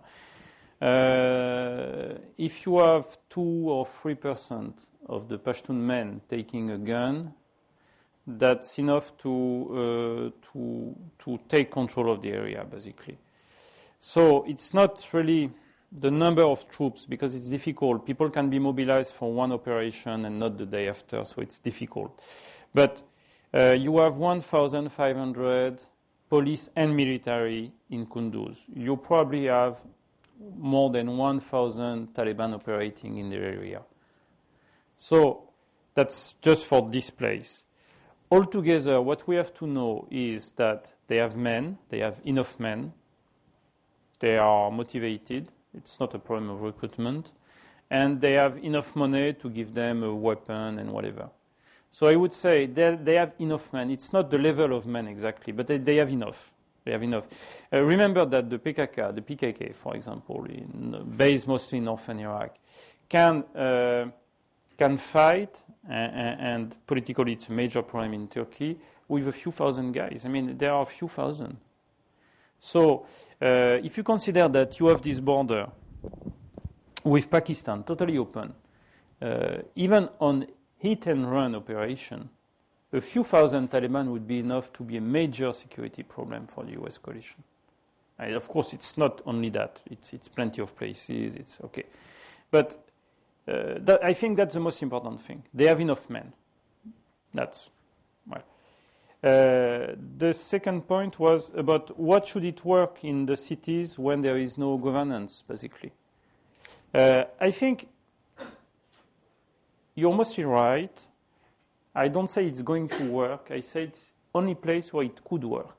Speaker 4: If you have 2 or 3% of the Pashtun men taking a gun, that's enough to take control of the area, basically. So it's not really the number of troops, because it's difficult. People can be mobilized for one operation and not the day after, so it's difficult. But you have 1,500 police and military in Kunduz. You probably have more than 1,000 Taliban operating in the area. So that's just for this place. Altogether, what we have to know is that they have men, they have enough men, they are motivated, it's not a problem of recruitment, and they have enough money to give them a weapon and whatever. So I would say they have enough men. It's not the level of men exactly, but they have enough. They have enough. Remember that the PKK, for example, based mostly in northern Iraq, can fight, and politically it's a major problem in Turkey, with a few thousand guys. I mean, there are a few thousand. So if you consider that you have this border with Pakistan totally open, even on hit-and-run operation, a few thousand Taliban would be enough to be a major security problem for the U.S. coalition. And of course, it's not only that. It's plenty of places. It's okay. But I think that's the most important thing. They have enough men. That's well. The second point was about what should it work in the cities when there is no governance, basically. I think you're mostly right. I don't say it's going to work. I say it's only place where it could work.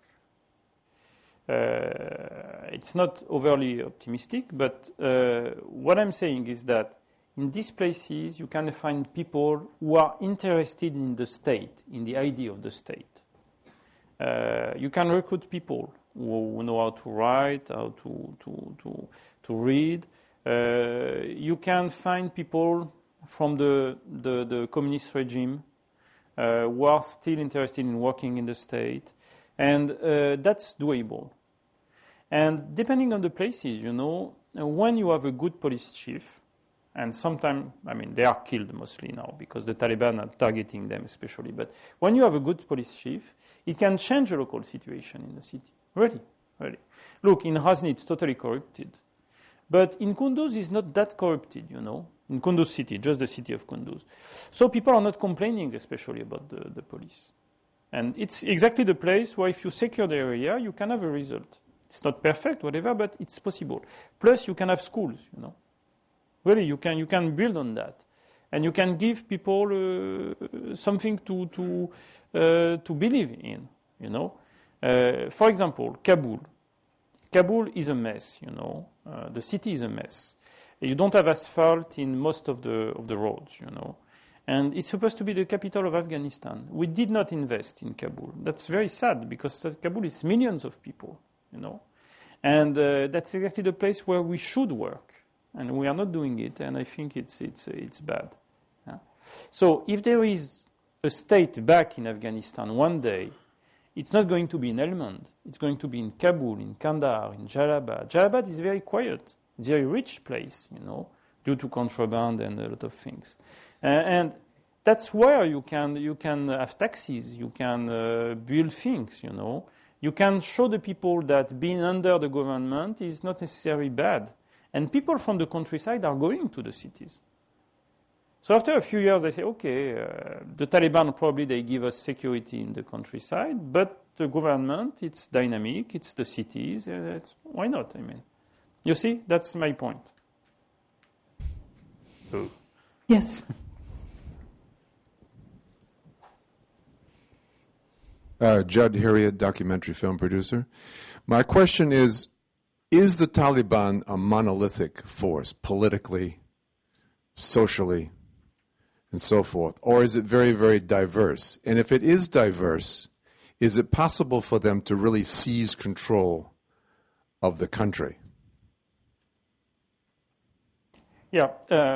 Speaker 4: It's not overly optimistic, but what I'm saying is that in these places you can find people who are interested in the state, in the idea of the state. You can recruit people who know how to write, how to read. You can find people from the communist regime who are still interested in working in the state, and that's doable. And depending on the places, when you have a good police chief, and sometimes, they are killed mostly now because the Taliban are targeting them especially, but when you have a good police chief, it can change the local situation in the city. Really. Look, in Ghazni, it's totally corrupted. But in Kunduz, it's not that corrupted, in Kunduz city, just the city of Kunduz. So people are not complaining, especially about the police. And it's exactly the place where if you secure the area, you can have a result. It's not perfect, whatever, but it's possible. Plus, you can have schools, Really, you can build on that. And you can give people something to believe in, For example, Kabul. Kabul is a mess, the city is a mess. You don't have asphalt in most of the roads, And it's supposed to be the capital of Afghanistan. We did not invest in Kabul. That's very sad because Kabul is millions of people, And that's exactly the place where we should work. And we are not doing it, and I think it's bad. Yeah? So if there is a state back in Afghanistan one day, it's not going to be in Helmand. It's going to be in Kabul, in Kandahar, in Jalalabad. Jalalabad is very quiet. It's a very rich place, due to contraband and a lot of things. And that's where you can have taxis. You can build things, You can show the people that being under the government is not necessarily bad. And people from the countryside are going to the cities. So after a few years, they say, okay, the Taliban probably they give us security in the countryside, but the government, it's dynamic, it's the cities. Why not? You see, that's my point.
Speaker 3: Yes.
Speaker 6: Judd Harriet, documentary film producer. My question is the Taliban a monolithic force politically, socially, and so forth? Or is it very, very diverse? And if it is diverse, is it possible for them to really seize control of the country?
Speaker 4: Yeah.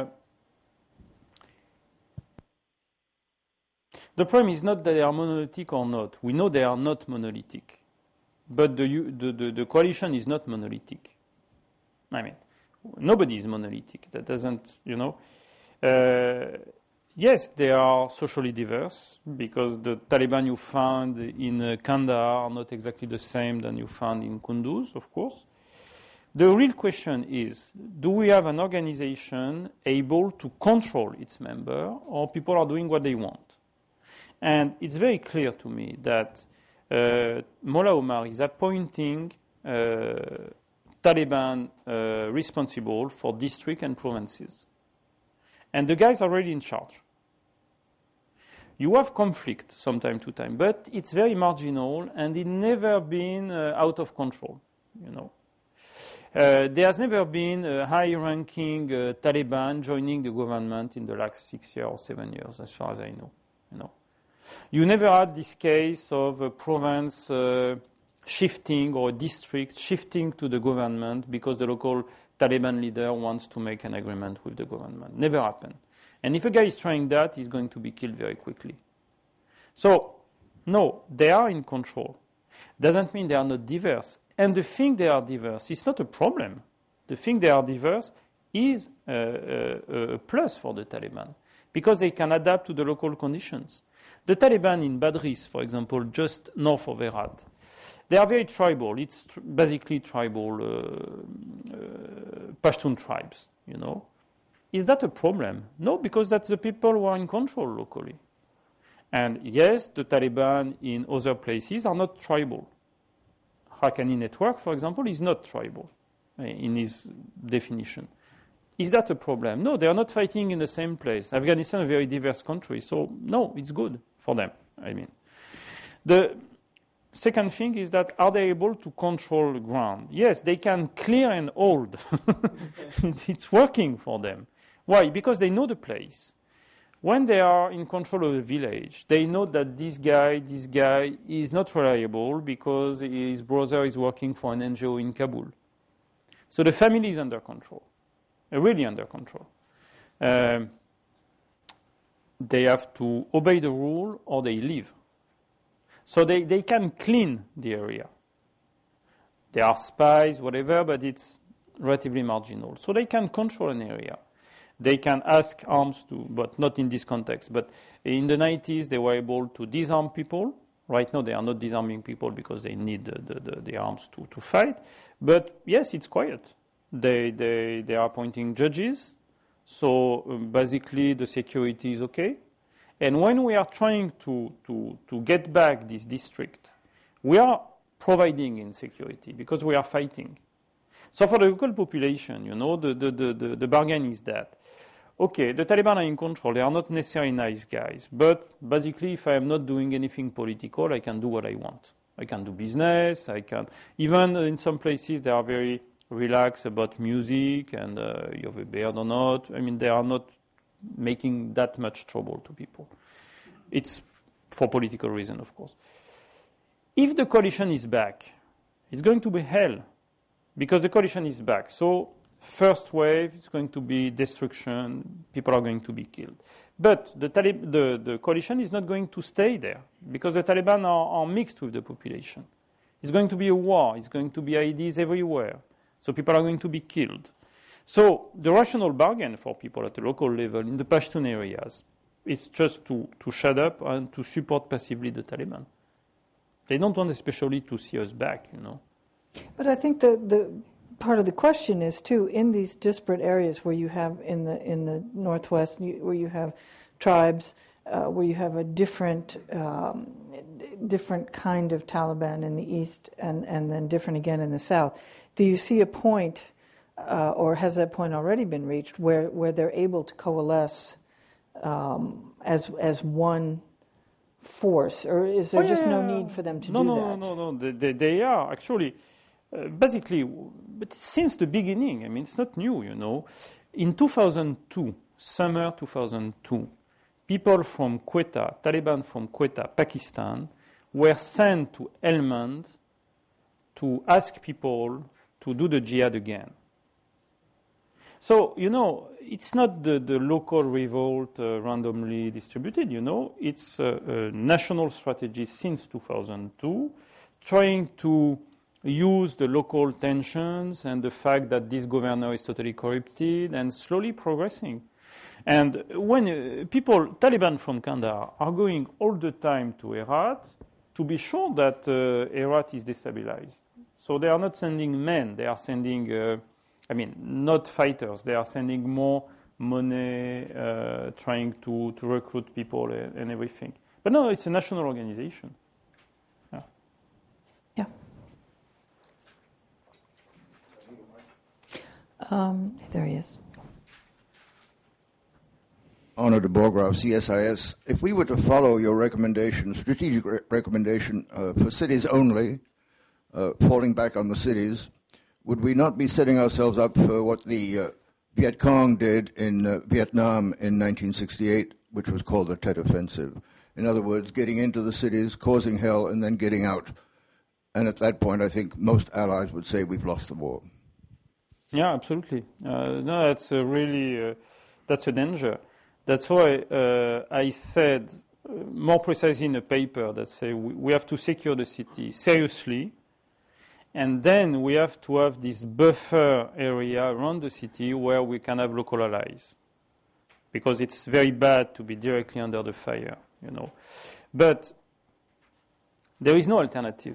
Speaker 4: The problem is not that they are monolithic or not. We know they are not monolithic. But the coalition is not monolithic. Nobody is monolithic. That doesn't, Yes, they are socially diverse because the Taliban you found in Kandahar are not exactly the same than you found in Kunduz, of course. The real question is, do we have an organization able to control its member, or people are doing what they want? And it's very clear to me that Mullah Omar is appointing Taliban responsible for districts and provinces. And the guys are already in charge. You have conflict from time to time, but it's very marginal and it's never been out of control, There has never been a high-ranking Taliban joining the government in the last 6 years or 7 years, as far as I know, You never had this case of a province shifting or a district shifting to the government because the local Taliban leader wants to make an agreement with the government. Never happened. And if a guy is trying that, he's going to be killed very quickly. So, no, they are in control. Doesn't mean they are not diverse. And the thing they are diverse is not a problem. The thing they are diverse is a plus for the Taliban because they can adapt to the local conditions. The Taliban in Badghis, for example, just north of Herat, they are very tribal. It's basically tribal Pashtun tribes, Is that a problem? No, because that's the people who are in control locally. And yes, the Taliban in other places are not tribal. Haqqani Network, for example, is not tribal in its definition. Is that a problem? No, they are not fighting in the same place. Afghanistan is a very diverse country, so no, it's good for them, The second thing is that are they able to control the ground? Yes, they can clear and hold. It's working for them. Why? Because they know the place. When they are in control of the village, they know that this guy is not reliable because his brother is working for an NGO in Kabul. So the family is under control. Really under control. They have to obey the rule or they leave. So they can clean the area. There are spies, whatever, but it's relatively marginal. So they can control an area. They can ask arms to, but not in this context. But in the 90s, they were able to disarm people. Right now, they are not disarming people because they need the arms to fight. But yes, it's quiet. They are appointing judges. So basically, the security is okay. And when we are trying to get back this district, we are providing insecurity because we are fighting. So for the local population, the bargain is that, okay, the Taliban are in control. They are not necessarily nice guys. But basically, if I am not doing anything political, I can do what I want. I can do business. Even in some places, they are very relaxed about music and you have a beard or not. I mean, they are not making that much trouble to people. It's for political reason, of course. If the coalition is back, it's going to be hell because the coalition is back. So first wave is going to be destruction. People are going to be killed. But the coalition is not going to stay there because the Taliban are mixed with the population. It's going to be a war. It's going to be IEDs everywhere. So people are going to be killed. So the rational bargain for people at the local level in the Pashtun areas is just to shut up and to support passively the Taliban. They don't want especially to see us back,
Speaker 3: But I think the part of the question is, too, in these disparate areas where you have in the Northwest, where you have tribes, where you have a different kind of Taliban in the East and then different again in the South. Do you see a point, or has that point already been reached, where they're able to coalesce as one force, or is there just no need for them to do that?
Speaker 4: No. They are actually, basically, but since the beginning. I mean, it's not new, In 2002, summer 2002, people from Quetta, Taliban from Quetta, Pakistan, were sent to Helmand to ask people to do the jihad again. So, it's not the local revolt randomly distributed, It's a national strategy since 2002, trying to use the local tensions and the fact that this governor is totally corrupted and slowly progressing. And when Taliban from Kandahar are going all the time to Herat, to be sure that Herat is destabilized. So they are not sending men, they are sending, not fighters, they are sending more money, trying to recruit people and everything. But no, it's a national organization.
Speaker 3: Yeah. There he is.
Speaker 7: Honor de Borgrave, CSIS. If we were to follow your recommendation, strategic recommendation for cities only, falling back on the cities, would we not be setting ourselves up for what the Viet Cong did in Vietnam in 1968, which was called the Tet Offensive? In other words, getting into the cities, causing hell, and then getting out. And at that point, I think most allies would say we've lost the war.
Speaker 4: Yeah, absolutely. No, that's that's a danger. That's why I said, more precisely in a paper, that say we have to secure the city seriously, and then we have to have this buffer area around the city where we can have local allies, because it's very bad to be directly under the fire, But there is no alternative,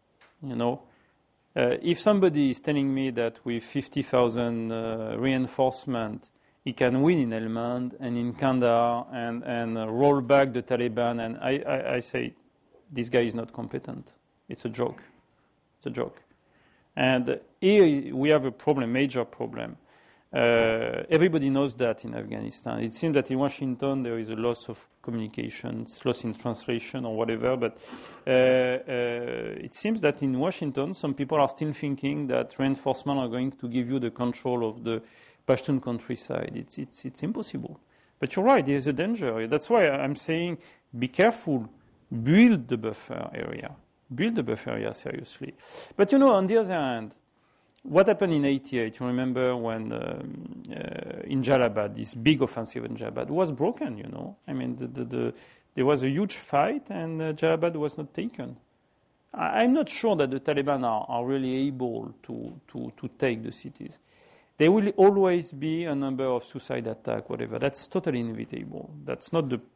Speaker 4: If somebody is telling me that with 50,000 reinforcement, he can win in Helmand and in Kandahar and roll back the Taliban, and I say, this guy is not competent. It's a joke. It's a joke. And here we have a problem, major problem. Everybody knows that in Afghanistan. It seems that in Washington there is a loss of communication, it's lost in translation or whatever, but it seems that in Washington some people are still thinking that reinforcements are going to give you the control of the Pashtun countryside. It's impossible. But you're right, there's a danger. That's why I'm saying be careful, build the buffer area. Build the buffer area seriously. But on the other hand, what happened in 1988, you remember when in Jalabad, this big offensive in Jalabad was broken, I mean, there was a huge fight and Jalabad was not taken. I'm not sure that the Taliban are really able to take the cities. There will always be a number of suicide attacks, whatever. That's totally inevitable. That's not the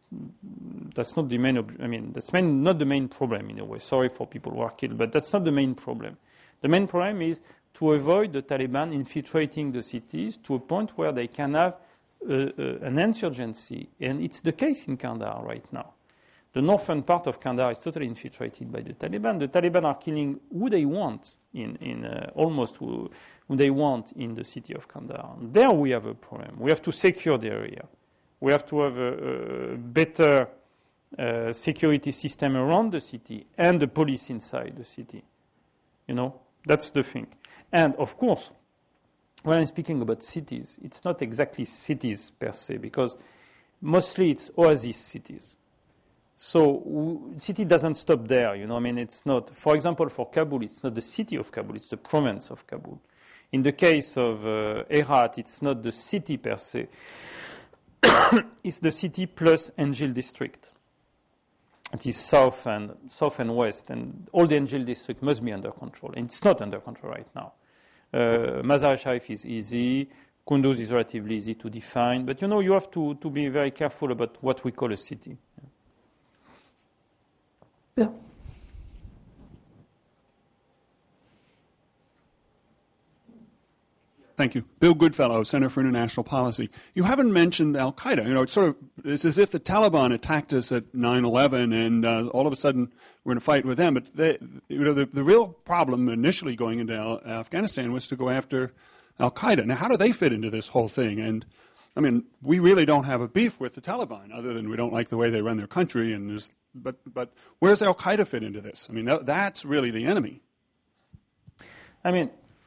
Speaker 4: main. That's not the main problem in a way. Sorry for people who are killed, but that's not the main problem. The main problem is to avoid the Taliban infiltrating the cities to a point where they can have an insurgency. And it's the case in Kandahar right now. The northern part of Kandahar is totally infiltrated by the Taliban. The Taliban are killing who they want almost who they want in the city of Kandahar. There we have a problem. We have to secure the area. We have to have a better security system around the city and the police inside the city. You know, that's the thing. And of course, when I'm speaking about cities, it's not exactly cities per se, because mostly it's oasis cities. So city doesn't stop there, you know. I mean, it's not, for example, for Kabul, it's not the city of Kabul, it's the province of Kabul. In the case of Herat, it's not the city per se. It's the city plus Enjil district. It is south and west, and all the Enjil district must be under control. And it's not under control right now. Mazar-e-Sharif is easy. Kunduz is relatively easy to define. But, you know, you have to be very careful about what we call a city.
Speaker 3: Bill.
Speaker 8: Thank you. Bill Goodfellow, Center for International Policy. You haven't mentioned al-Qaeda. You know, it's as if the Taliban attacked us at 9/11 and all of a sudden we're going to fight with them. But the real problem initially going into Afghanistan was to go after al-Qaeda. Now, how do they fit into this whole thing? And, I mean, we really don't have a beef with the Taliban other than we don't like the way they run their country. But where's al-Qaeda fit into this? I mean, that's really the enemy.
Speaker 4: I mean,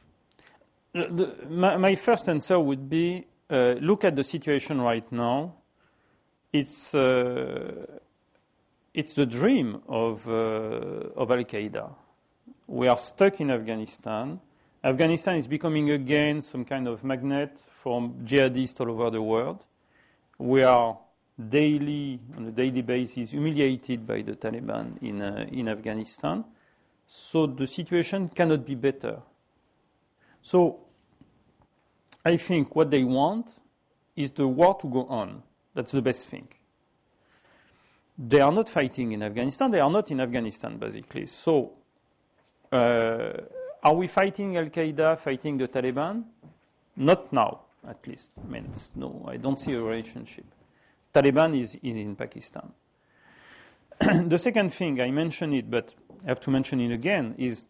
Speaker 4: my first answer would be, look at the situation right now. It's the dream of Al-Qaeda. We are stuck in Afghanistan. Afghanistan is becoming again some kind of magnet for jihadists all over the world. We are on a daily basis, humiliated by the Taliban in Afghanistan. So the situation cannot be better. So I think what they want is the war to go on. That's the best thing. They are not fighting in Afghanistan. They are not in Afghanistan, basically. So are we fighting Al-Qaeda, fighting the Taliban? Not now, at least. I mean, no, I don't see a relationship. Taliban is in Pakistan. The second thing, I mentioned it, but I have to mention it again, is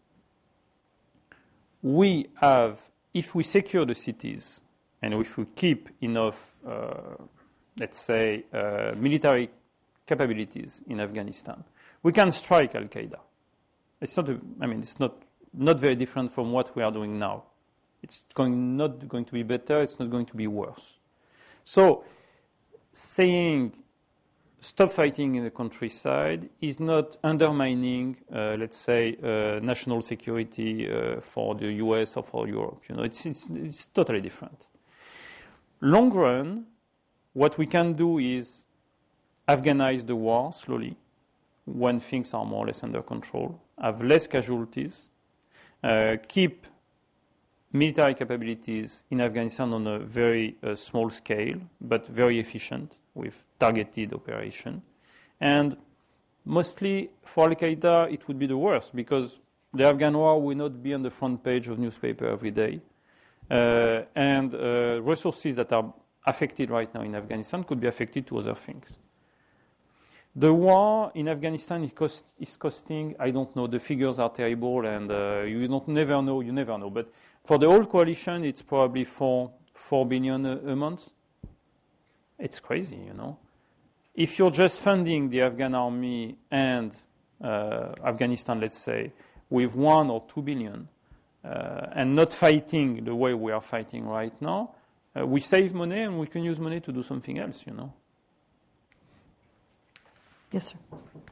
Speaker 4: we have, if we secure the cities and if we keep enough, let's say, military capabilities in Afghanistan, we can strike Al-Qaeda. It's not very different from what we are doing now. It's not going to be better. It's not going to be worse. So saying stop fighting in the countryside is not undermining, let's say, national security for the US or for Europe. You know, it's totally different. Long run, what we can do is Afghanize the war slowly when things are more or less under control, have less casualties, keep military capabilities in Afghanistan on a very small scale, but very efficient with targeted operation. And mostly for Al-Qaeda, it would be the worst because the Afghan war will not be on the front page of newspaper every day. And resources that are affected right now in Afghanistan could be affected to other things. The war in Afghanistan is costing, I don't know, the figures are terrible and you never know. But for the whole coalition, it's probably 4 billion a month. It's crazy, you know. If you're just funding the Afghan army and Afghanistan, let's say, with 1 or 2 billion and not fighting the way we are fighting right now, we save money and we can use money to do something else, you know.
Speaker 3: Yes, sir.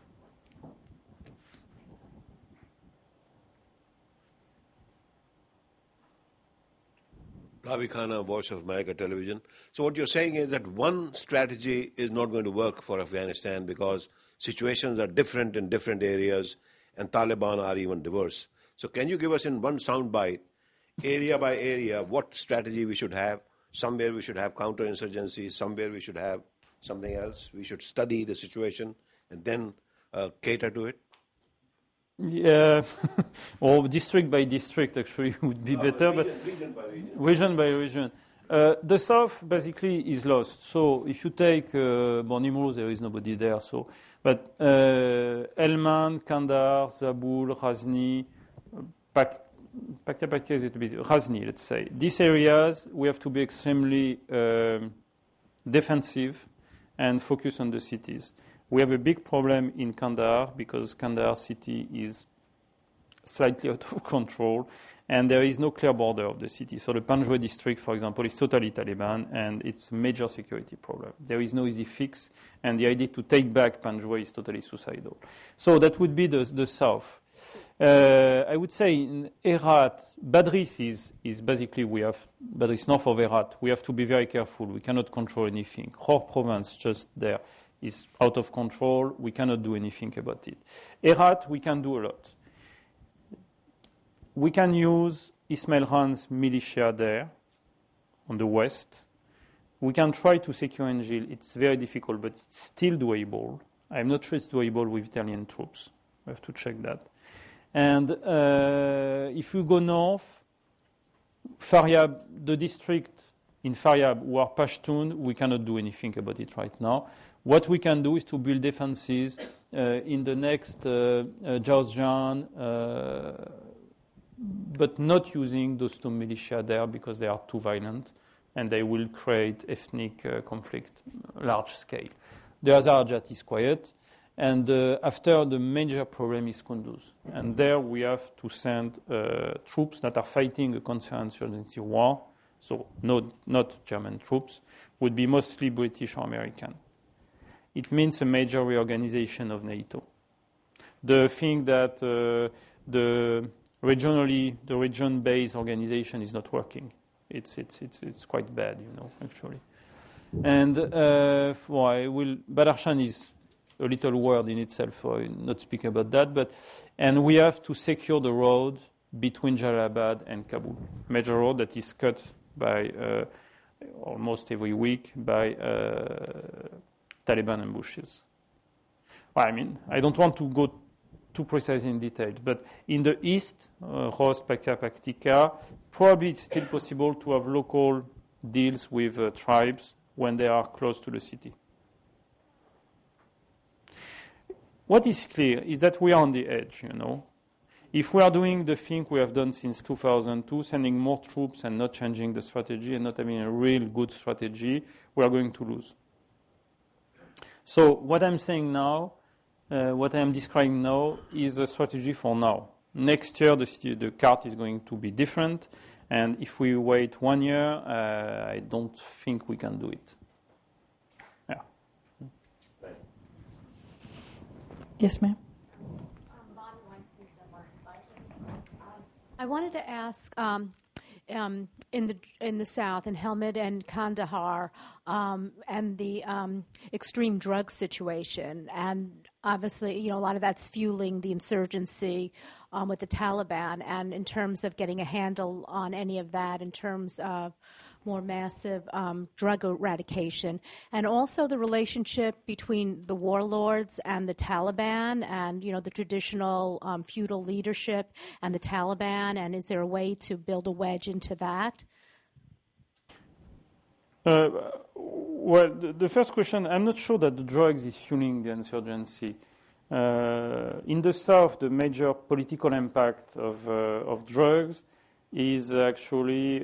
Speaker 9: Ravi Khanna, Voice of America Television. So what you're saying is that one strategy is not going to work for Afghanistan because situations are different in different areas and Taliban are even diverse. So can you give us in one soundbite, area by area, what strategy we should have? Somewhere we should have counterinsurgency, somewhere we should have something else. We should study the situation and then cater to it.
Speaker 4: Yeah, or district by district actually would be better, but region by region. The south basically is lost. So if you take Nimruz, there is nobody there. So, but Helmand, Kandahar, Zabul, Ghazni, Paktia is a bit Ghazni, let's say. These areas we have to be extremely defensive and focus on the cities. We have a big problem in Kandahar because Kandahar city is slightly out of control and there is no clear border of the city. So the Panjwai district, for example, is totally Taliban and it's a major security problem. There is no easy fix and the idea to take back Panjwai is totally suicidal. So that would be the south. I would say in Herat, Badris is basically Badris north of Herat. We have to be very careful. We cannot control anything. Khor province just there is out of control. We cannot do anything about it. Herat, we can do a lot. We can use Ismail Khan's militia there on the west. We can try to secure Enjil. It's very difficult, but it's still doable. I'm not sure it's doable with Italian troops. We have to check that. And if you go north, Faryab, the district in Faryab who are Pashtun, we cannot do anything about it right now. What we can do is to build defenses in the next Jawzjan, but not using those two militia there because they are too violent and they will create ethnic conflict, large scale. The Azarajat is quiet. And after, the major problem is Kunduz. And there we have to send troops that are fighting a counterinsurgency war, so not German troops, would be mostly British or American. It means a major reorganization of NATO. The thing that the region-based organization is not working. It's quite bad, actually. And Badr Khan is a little word in itself, so I will not speak about that. And we have to secure the road between Jalalabad and Kabul, major road that is cut by almost every week by Taliban ambushes. Well, I mean, I don't want to go too precise in detail, but in the east, Khost, Paktia, Paktika, probably it's still possible to have local deals with tribes when they are close to the city. What is clear is that we are on the edge, If we are doing the thing we have done since 2002, sending more troops and not changing the strategy and not having a real good strategy, we are going to lose. So what I'm saying now, what I am describing now, is a strategy for now. Next year, the card is going to be different, and if we wait 1 year, I don't think we can do it.
Speaker 3: Yes, ma'am.
Speaker 10: I wanted to ask, in the south, in Helmand and Kandahar, and the extreme drug situation, and obviously, a lot of that's fueling the insurgency with the Taliban. And in terms of getting a handle on any of that, in terms of more massive drug eradication, and also the relationship between the warlords and the Taliban, and the traditional feudal leadership and the Taliban, and is there a way to build a wedge into that?
Speaker 4: Well, the first question, I'm not sure that the drugs is fueling the insurgency. In the south, the major political impact of drugs is actually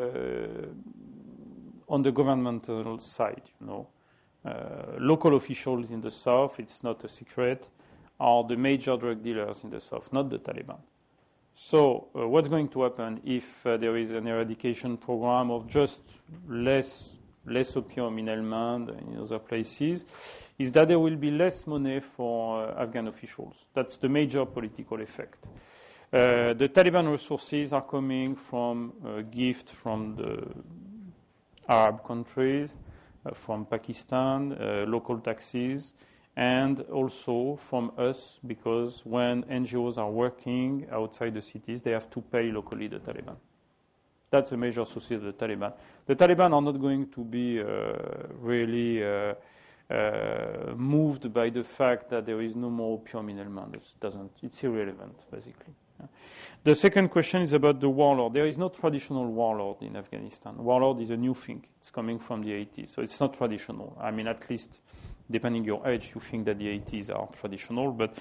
Speaker 4: on the governmental side, Local officials in the south, it's not a secret, are the major drug dealers in the south, not the Taliban. So what's going to happen if there is an eradication program of just less opium in Helmand and in other places, is that there will be less money for Afghan officials. That's the major political effect. The Taliban resources are coming from a gift from the Arab countries, from Pakistan, local taxes, and also from us, because when NGOs are working outside the cities, they have to pay locally the Taliban. That's a major source of the Taliban. The Taliban are not going to be really moved by the fact that there is no more opium in Helmand. It's irrelevant, basically. The second question is about the warlord. There is no traditional warlord in Afghanistan. Warlord is a new thing. It's coming from the 80s, so it's not traditional. I mean, at least depending your age, you think that the 80s are traditional, but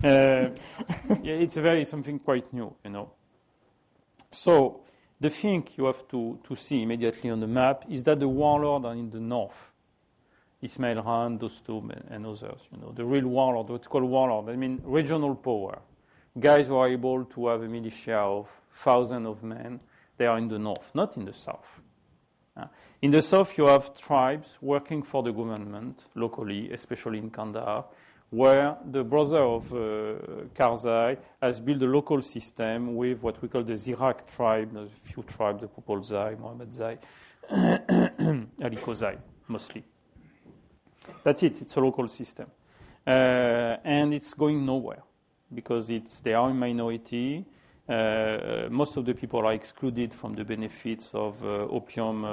Speaker 4: it's something quite new, you know. So the thing you have to see immediately on the map is that the warlords are in the north. Ismail Rand, Dostum, and others, you know. The real warlord, what's called warlord, I mean regional power. Guys who are able to have a militia of thousands of men, they are in the north, not in the south. In the south, you have tribes working for the government locally, especially in Kandahar, where the brother of Karzai has built a local system with what we call the Zirak tribe, a few tribes, the Popolzai, Mohammed Zai, Ali Kozai, mostly. That's it. It's a local system. And it's going nowhere because they are a minority. Most of the people are excluded from the benefits of opium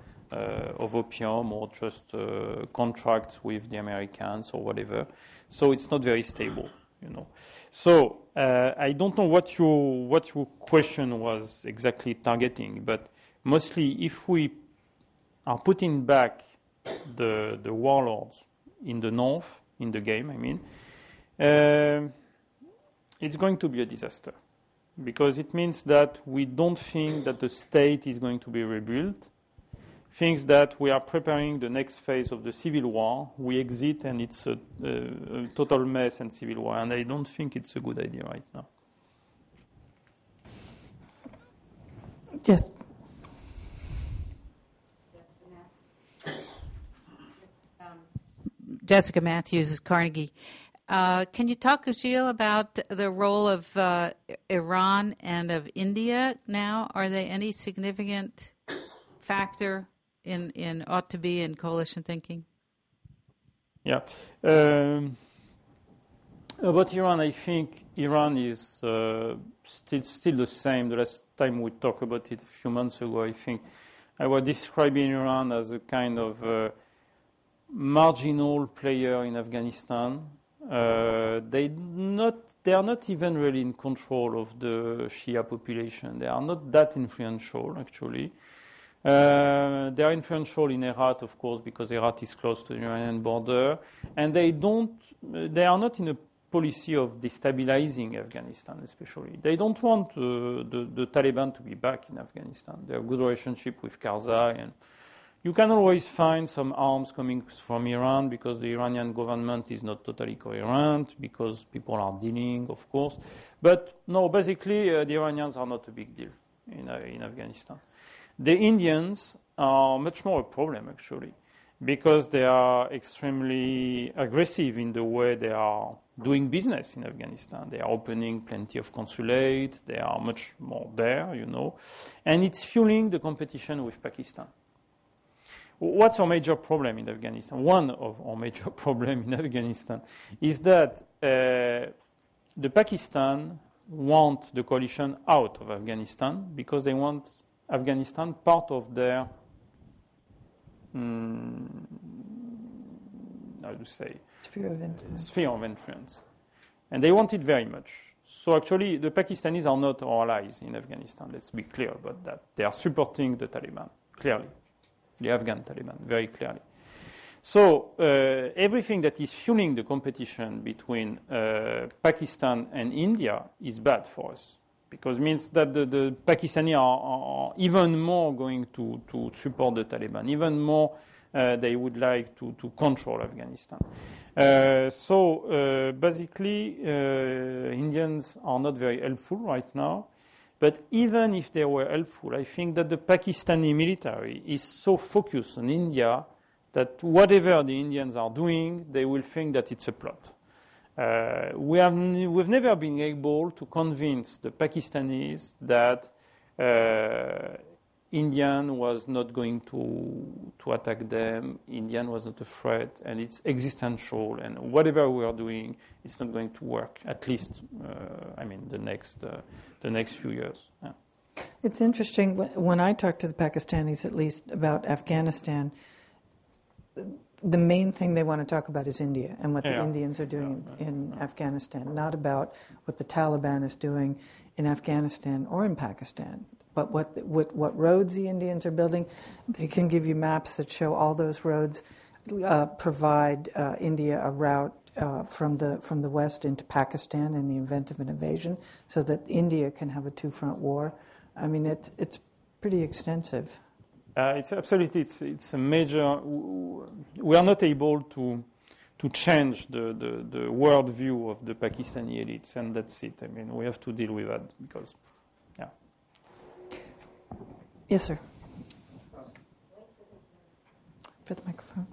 Speaker 4: or just contracts with the Americans or whatever. So it's not very stable, you know. So I don't know what your question was exactly targeting, but mostly if we are putting back the warlords in the north, in the game, I mean, it's going to be a disaster. Because it means that we don't think that the state is going to be rebuilt, thinks that we are preparing the next phase of the civil war, we exit and it's a total mess and civil war, and I don't think it's a good idea right now.
Speaker 3: Yes.
Speaker 11: Jessica Matthews, Carnegie. Can you talk, Gilles, about the role of Iran and of India now? Are they any significant factor in ought to be in coalition thinking?
Speaker 4: Yeah. About Iran, I think Iran is still the same. The last time we talked about it a few months ago, I think I was describing Iran as a kind of marginal player in Afghanistan. They are not even really in control of the Shia population. They are not that influential, actually. They are influential in Herat, of course, because Herat is close to the Iranian border, and they are not in a policy of destabilizing Afghanistan, especially. They don't want the Taliban to be back in Afghanistan. They have a good relationship with Karzai, and you can always find some arms coming from Iran because the Iranian government is not totally coherent, because people are dealing, of course. But no, basically, the Iranians are not a big deal in Afghanistan. The Indians are much more a problem, actually, because they are extremely aggressive in the way they are doing business in Afghanistan. They are opening plenty of consulate. They are much more there, you know. And it's fueling the competition with Pakistan. What's our major problem in Afghanistan? One of our major problems in Afghanistan is that the Pakistan want the coalition out of Afghanistan because they want Afghanistan part of their, sphere of influence. And they want it very much. So actually, the Pakistanis are not our allies in Afghanistan. Let's be clear about that. They are supporting the Taliban, clearly. The Afghan Taliban, very clearly. So everything that is fueling the competition between Pakistan and India is bad for us, because it means that the Pakistanis are even more going to support the Taliban, even more they would like to control Afghanistan. So basically, Indians are not very helpful right now. But even if they were helpful, I think that the Pakistani military is so focused on India that whatever the Indians are doing, they will think that it's a plot. We've never been able to convince the Pakistanis that Indian was not going to attack them, Indian was not a threat, and it's existential, and whatever we are doing, it's not going to work, at least, the next few years. Yeah.
Speaker 3: It's interesting, when I talk to the Pakistanis, at least, about Afghanistan, the main thing they want to talk about is India and what the
Speaker 4: Yeah.
Speaker 3: Indians are doing in Afghanistan, not about what the Taliban is doing in Afghanistan or in Pakistan, but what roads the Indians are building. They can give you maps that show all those roads, provide India a route from the west into Pakistan in the event of an invasion, so that India can have a two-front war. I mean, it's pretty extensive.
Speaker 4: It's absolutely, it's a major. We are not able to change the world view of the Pakistani elites, and that's it. I mean, we have to deal with that because, yeah.
Speaker 3: Yes, sir. For the microphone.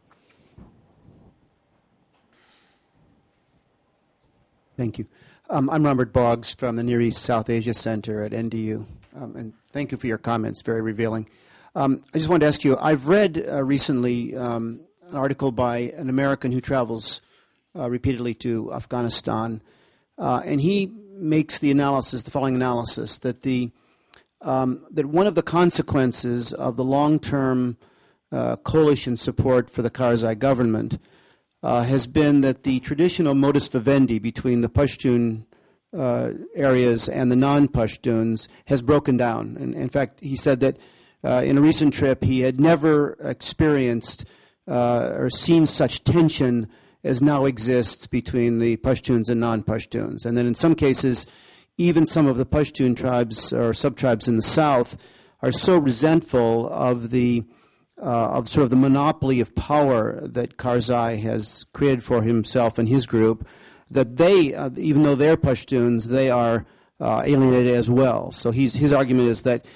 Speaker 12: Thank you. I'm Robert Boggs from the Near East South Asia Center at NDU, and thank you for your comments, very revealing. I just wanted to ask you, I've read recently an article by an American who travels repeatedly to Afghanistan, and he makes the following analysis, that that one of the consequences of the long-term coalition support for the Karzai government has been that the traditional modus vivendi between the Pashtun areas and the non-Pashtuns has broken down. And in fact, he said that in a recent trip he had never experienced or seen such tension as now exists between the Pashtuns and non-Pashtuns. And then in some cases, even some of the Pashtun tribes or sub-tribes in the south are so resentful of of sort of the monopoly of power that Karzai has created for himself and his group, that they, even though they're Pashtuns, they are alienated as well. So his argument is that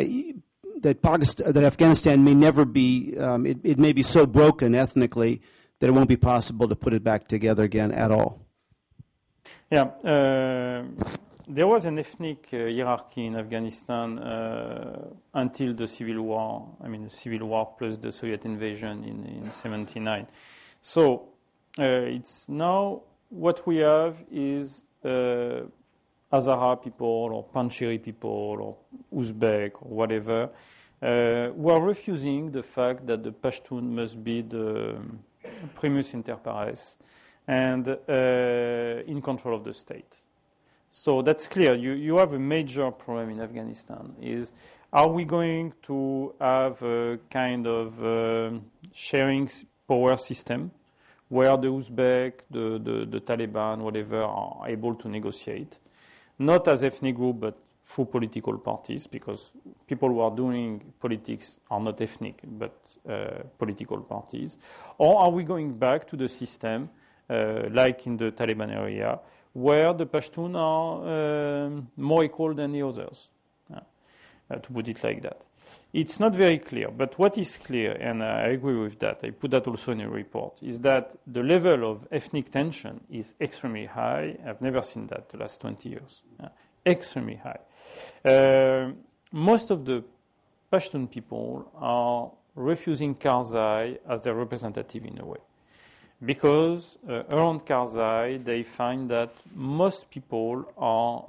Speaker 12: that Afghanistan may never be, it may be so broken ethnically that it won't be possible to put it back together again at all.
Speaker 4: Yeah, there was an ethnic hierarchy in Afghanistan until the civil war. I mean, the civil war plus the Soviet invasion in '79. So it's now what we have is Hazara people or Panjshiri people or Uzbek or whatever who are refusing the fact that the Pashtun must be the primus inter pares and in control of the state. So that's clear. You have a major problem in Afghanistan. Are we going to have a kind of sharing power system where the Uzbek, the Taliban, whatever, are able to negotiate, not as ethnic group, but through political parties, because people who are doing politics are not ethnic, but political parties? Or are we going back to the system, like in the Taliban area, where the Pashtun are more equal than the others, to put it like that? It's not very clear, but what is clear, and I agree with that, I put that also in a report, is that the level of ethnic tension is extremely high. I've never seen that the last 20 years. Extremely high. Most of the Pashtun people are refusing Karzai as their representative in a way. Because around Karzai, they find that most people are,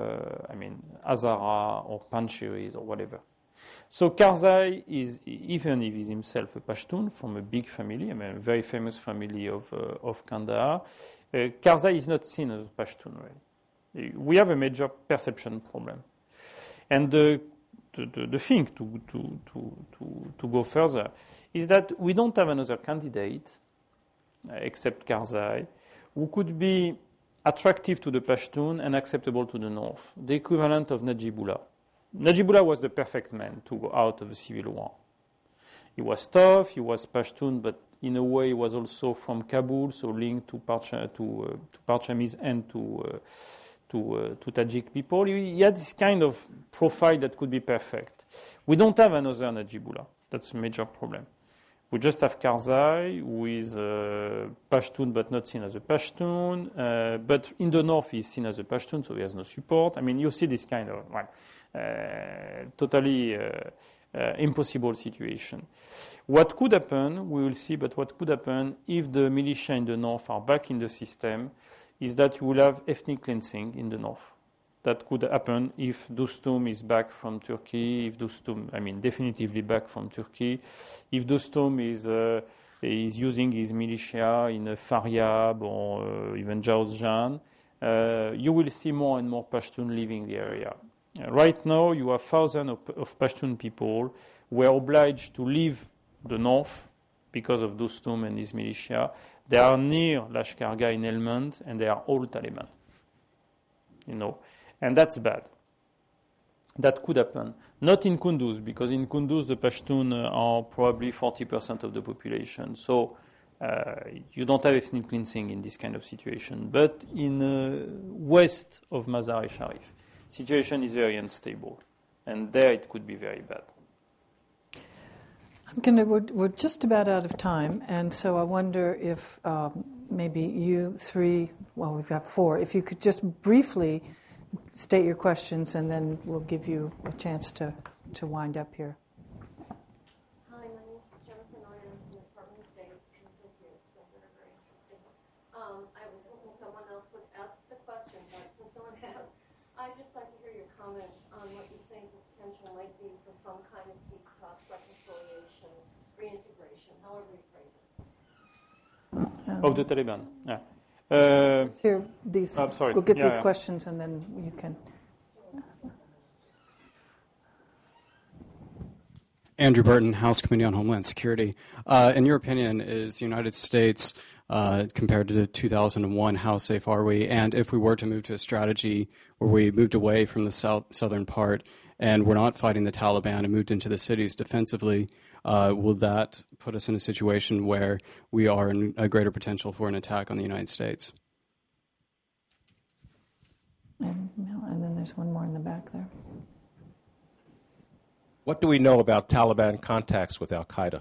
Speaker 4: Hazara or Panjshiris or whatever. So Karzai is, even if he's himself a Pashtun from a big family, a very famous family of Kandahar, Karzai is not seen as a Pashtun, really. We have a major perception problem. And the thing to go further is that we don't have another candidate except Karzai, who could be attractive to the Pashtun and acceptable to the North, the equivalent of Najibullah. Najibullah was the perfect man to go out of the civil war. He was tough, he was Pashtun, but in a way he was also from Kabul, so linked to Parchamis and to Tajik people. He had this kind of profile that could be perfect. We don't have another Najibullah. That's a major problem. We just have Karzai, who is Pashtun but not seen as a Pashtun. But in the north, he's seen as a Pashtun, so he has no support. I mean, you see this kind of totally impossible situation. What could happen, we will see, but what could happen if the militia in the north are back in the system is that you will have ethnic cleansing in the north. That could happen if Dostum is back from Turkey, if Dostum, definitively back from Turkey, if Dostum is is using his militia in Faryab or even Jawzjan, you will see more and more Pashtun leaving the area. Right now, you have thousands of Pashtun people who are obliged to leave the north because of Dostum and his militia. They are near Lashkargah in Helmand, and they are all Taliban. And that's bad. That could happen. Not in Kunduz, because in Kunduz the Pashtun are probably 40% of the population. So you don't have ethnic cleansing in this kind of situation. But in west of Mazar-e-Sharif, situation is very unstable. And there it could be very bad.
Speaker 3: We're just about out of time, and so I wonder if maybe you three, well, we've got four, if you could just briefly state your questions, and then we'll give you a chance to wind up here.
Speaker 13: Hi, my name is Jennifer Neuer from the Department of State, and thank you. It's been very, very interesting. I was hoping someone else would ask the question, but since no one has, I'd just like to hear your comments on what you think the potential might be for some kind of peace talks, reconciliation, reintegration, however you phrase it.
Speaker 4: Of the Taliban, yeah.
Speaker 3: Let's hear these.
Speaker 4: Sorry.
Speaker 3: We'll get these questions, and then you can.
Speaker 14: Andrew Burton, House Committee on Homeland Security. In your opinion, is the United States, compared to 2001, how safe are we? And if we were to move to a strategy where we moved away from the southern part and we're not fighting the Taliban and moved into the cities defensively, will that put us in a situation where we are in a greater potential for an attack on the United States?
Speaker 3: And then there's one more in the back there.
Speaker 5: What do we know about Taliban contacts with al-Qaeda?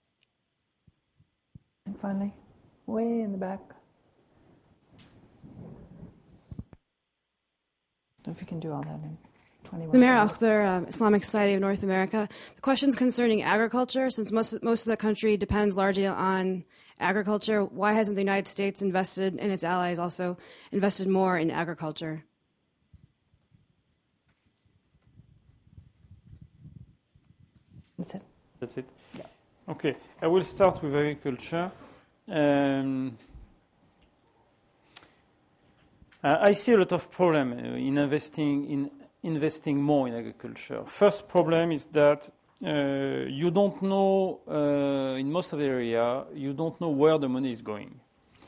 Speaker 3: And finally, way in the back. If you can do all that in 21
Speaker 15: Zamira
Speaker 3: minutes.
Speaker 15: Akhtar, Islamic Society of North America. The question's concerning agriculture. Since most of the country depends largely on agriculture, why hasn't the United States invested, and its allies also, invested more in agriculture?
Speaker 3: That's it.
Speaker 4: That's it? Yeah. Okay. I will start with agriculture. I see a lot of problem in investing more in agriculture. First problem is that you don't know, in most of the area, you don't know where the money is going.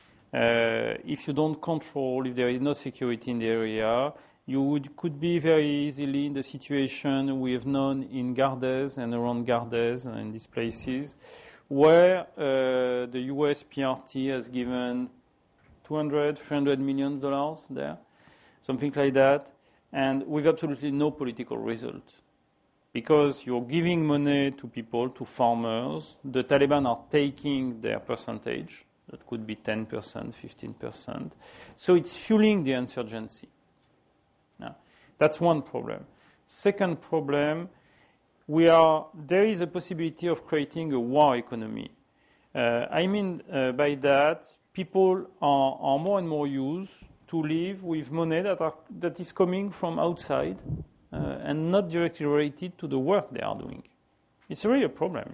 Speaker 4: If you don't control, if there is no security in the area, you could be very easily in the situation we have known in Gardez and around Gardez and in these places, where the US PRT has given $200-300 million there, something like that, and with absolutely no political result. Because you're giving money to people, to farmers, the Taliban are taking their percentage, that could be 10%, 15%, so it's fueling the insurgency. Now, that's one problem. Second problem, there is a possibility of creating a war economy. I mean by that, people are more and more used to live with money that is coming from outside and not directly related to the work they are doing. It's really a problem,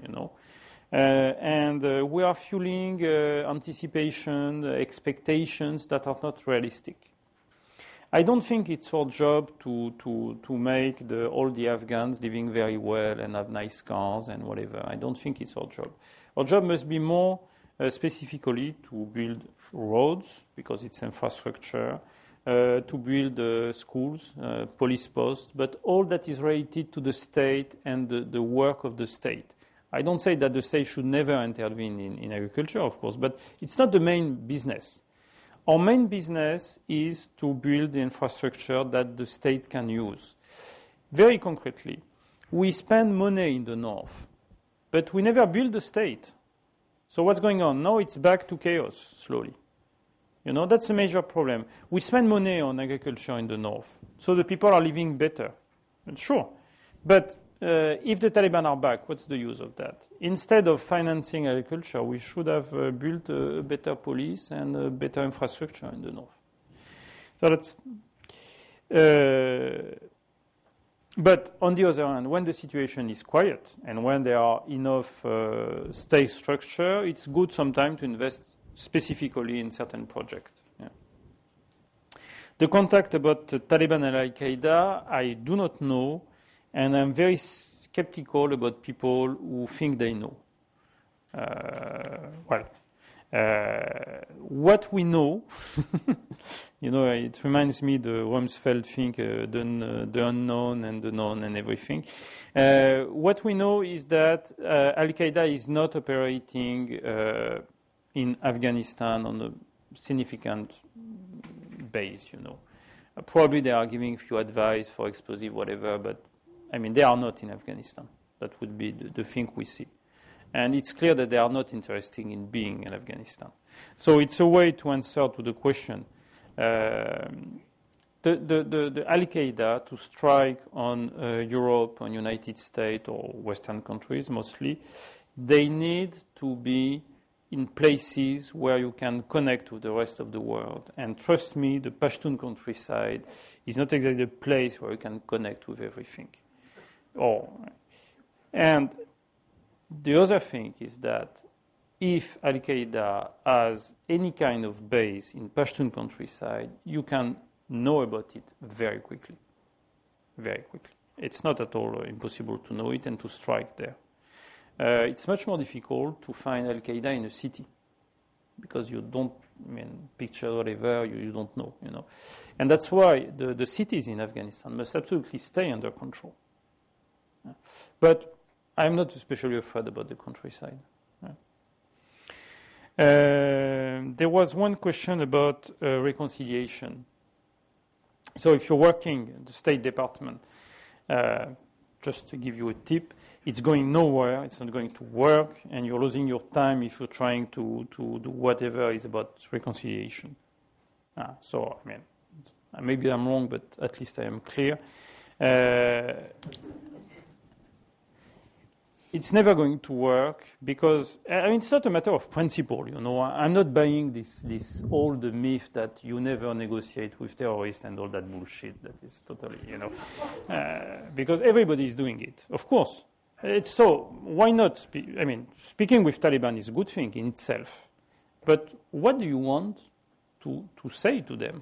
Speaker 4: and we are fueling anticipation, expectations that are not realistic. I don't think it's our job to make all the Afghans living very well and have nice cars and whatever. I don't think it's our job. Our job must be more specifically to build roads, because it's infrastructure, to build schools, police posts, but all that is related to the state and the work of the state. I don't say that the state should never intervene in agriculture, of course, but it's not the main business. Our main business is to build the infrastructure that the state can use. Very concretely, we spend money in the north, but we never build the state. So what's going on? Now it's back to chaos, slowly. That's a major problem. We spend money on agriculture in the north, so the people are living better. Sure. But if the Taliban are back, what's the use of that? Instead of financing agriculture, we should have built a better police and a better infrastructure in the north. So that's... But on the other hand, when the situation is quiet and when there are enough state structure, it's good sometimes to invest specifically in certain projects. Yeah. The contact about Taliban and Al-Qaeda, I do not know, and I'm very skeptical about people who think they know. What we know, it reminds me the Rumsfeld thing, the unknown and the known and everything. What we know is that Al-Qaeda is not operating in Afghanistan on a significant base, Probably they are giving few advice for explosive, whatever, but, they are not in Afghanistan. That would be the thing we see. And it's clear that they are not interested in being in Afghanistan. So it's a way to answer to the question. The Al-Qaeda to strike on Europe, on United States or Western countries mostly, they need to be in places where you can connect with the rest of the world. And trust me, the Pashtun countryside is not exactly a place where you can connect with everything. And the other thing is that if Al-Qaeda has any kind of base in Pashtun countryside, you can know about it very quickly. Very quickly. It's not at all impossible to know it and to strike there. It's much more difficult to find Al-Qaeda in a city because you don't, picture whatever, you don't know, And that's why the cities in Afghanistan must absolutely stay under control. But I'm not especially afraid about the countryside. There was one question about reconciliation. So if you're working in the State Department, just to give you a tip, it's going nowhere, it's not going to work, and you're losing your time if you're trying to do whatever is about reconciliation. Maybe I'm wrong, but at least I am clear. It's never going to work because, it's not a matter of principle, I'm not buying this old myth that you never negotiate with terrorists and all that bullshit. That is totally, because everybody is doing it. Of course. It's so, why not? Speaking with Taliban is a good thing in itself. But what do you want to say to them?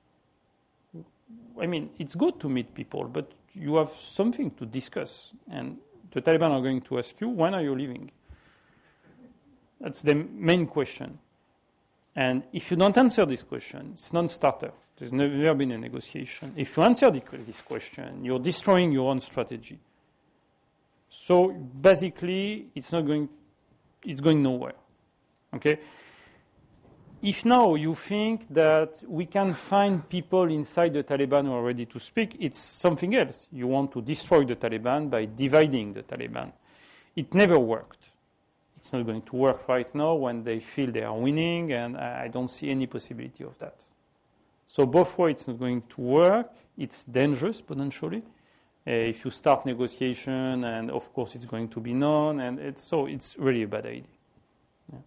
Speaker 4: It's good to meet people, but you have something to discuss. And the Taliban are going to ask you, when are you leaving? That's the main question. And if you don't answer this question, it's non-starter. There's never been a negotiation. If you answer this question, you're destroying your own strategy. So basically, it's going nowhere. Okay? If now you think that we can find people inside the Taliban who are ready to speak, it's something else. You want to destroy the Taliban by dividing the Taliban. It never worked. It's not going to work right now when they feel they are winning, and I don't see any possibility of that. So both ways, it's not going to work. It's dangerous, potentially. If you start negotiation, and of course it's going to be known, and it's really a bad idea. Yeah.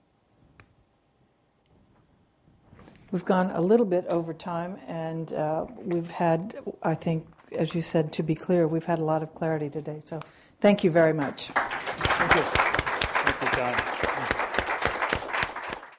Speaker 3: We've gone a little bit over time, and we've had, I think, as you said, to be clear, we've had a lot of clarity today. So thank you very much.
Speaker 4: Thank you. Thank you, John.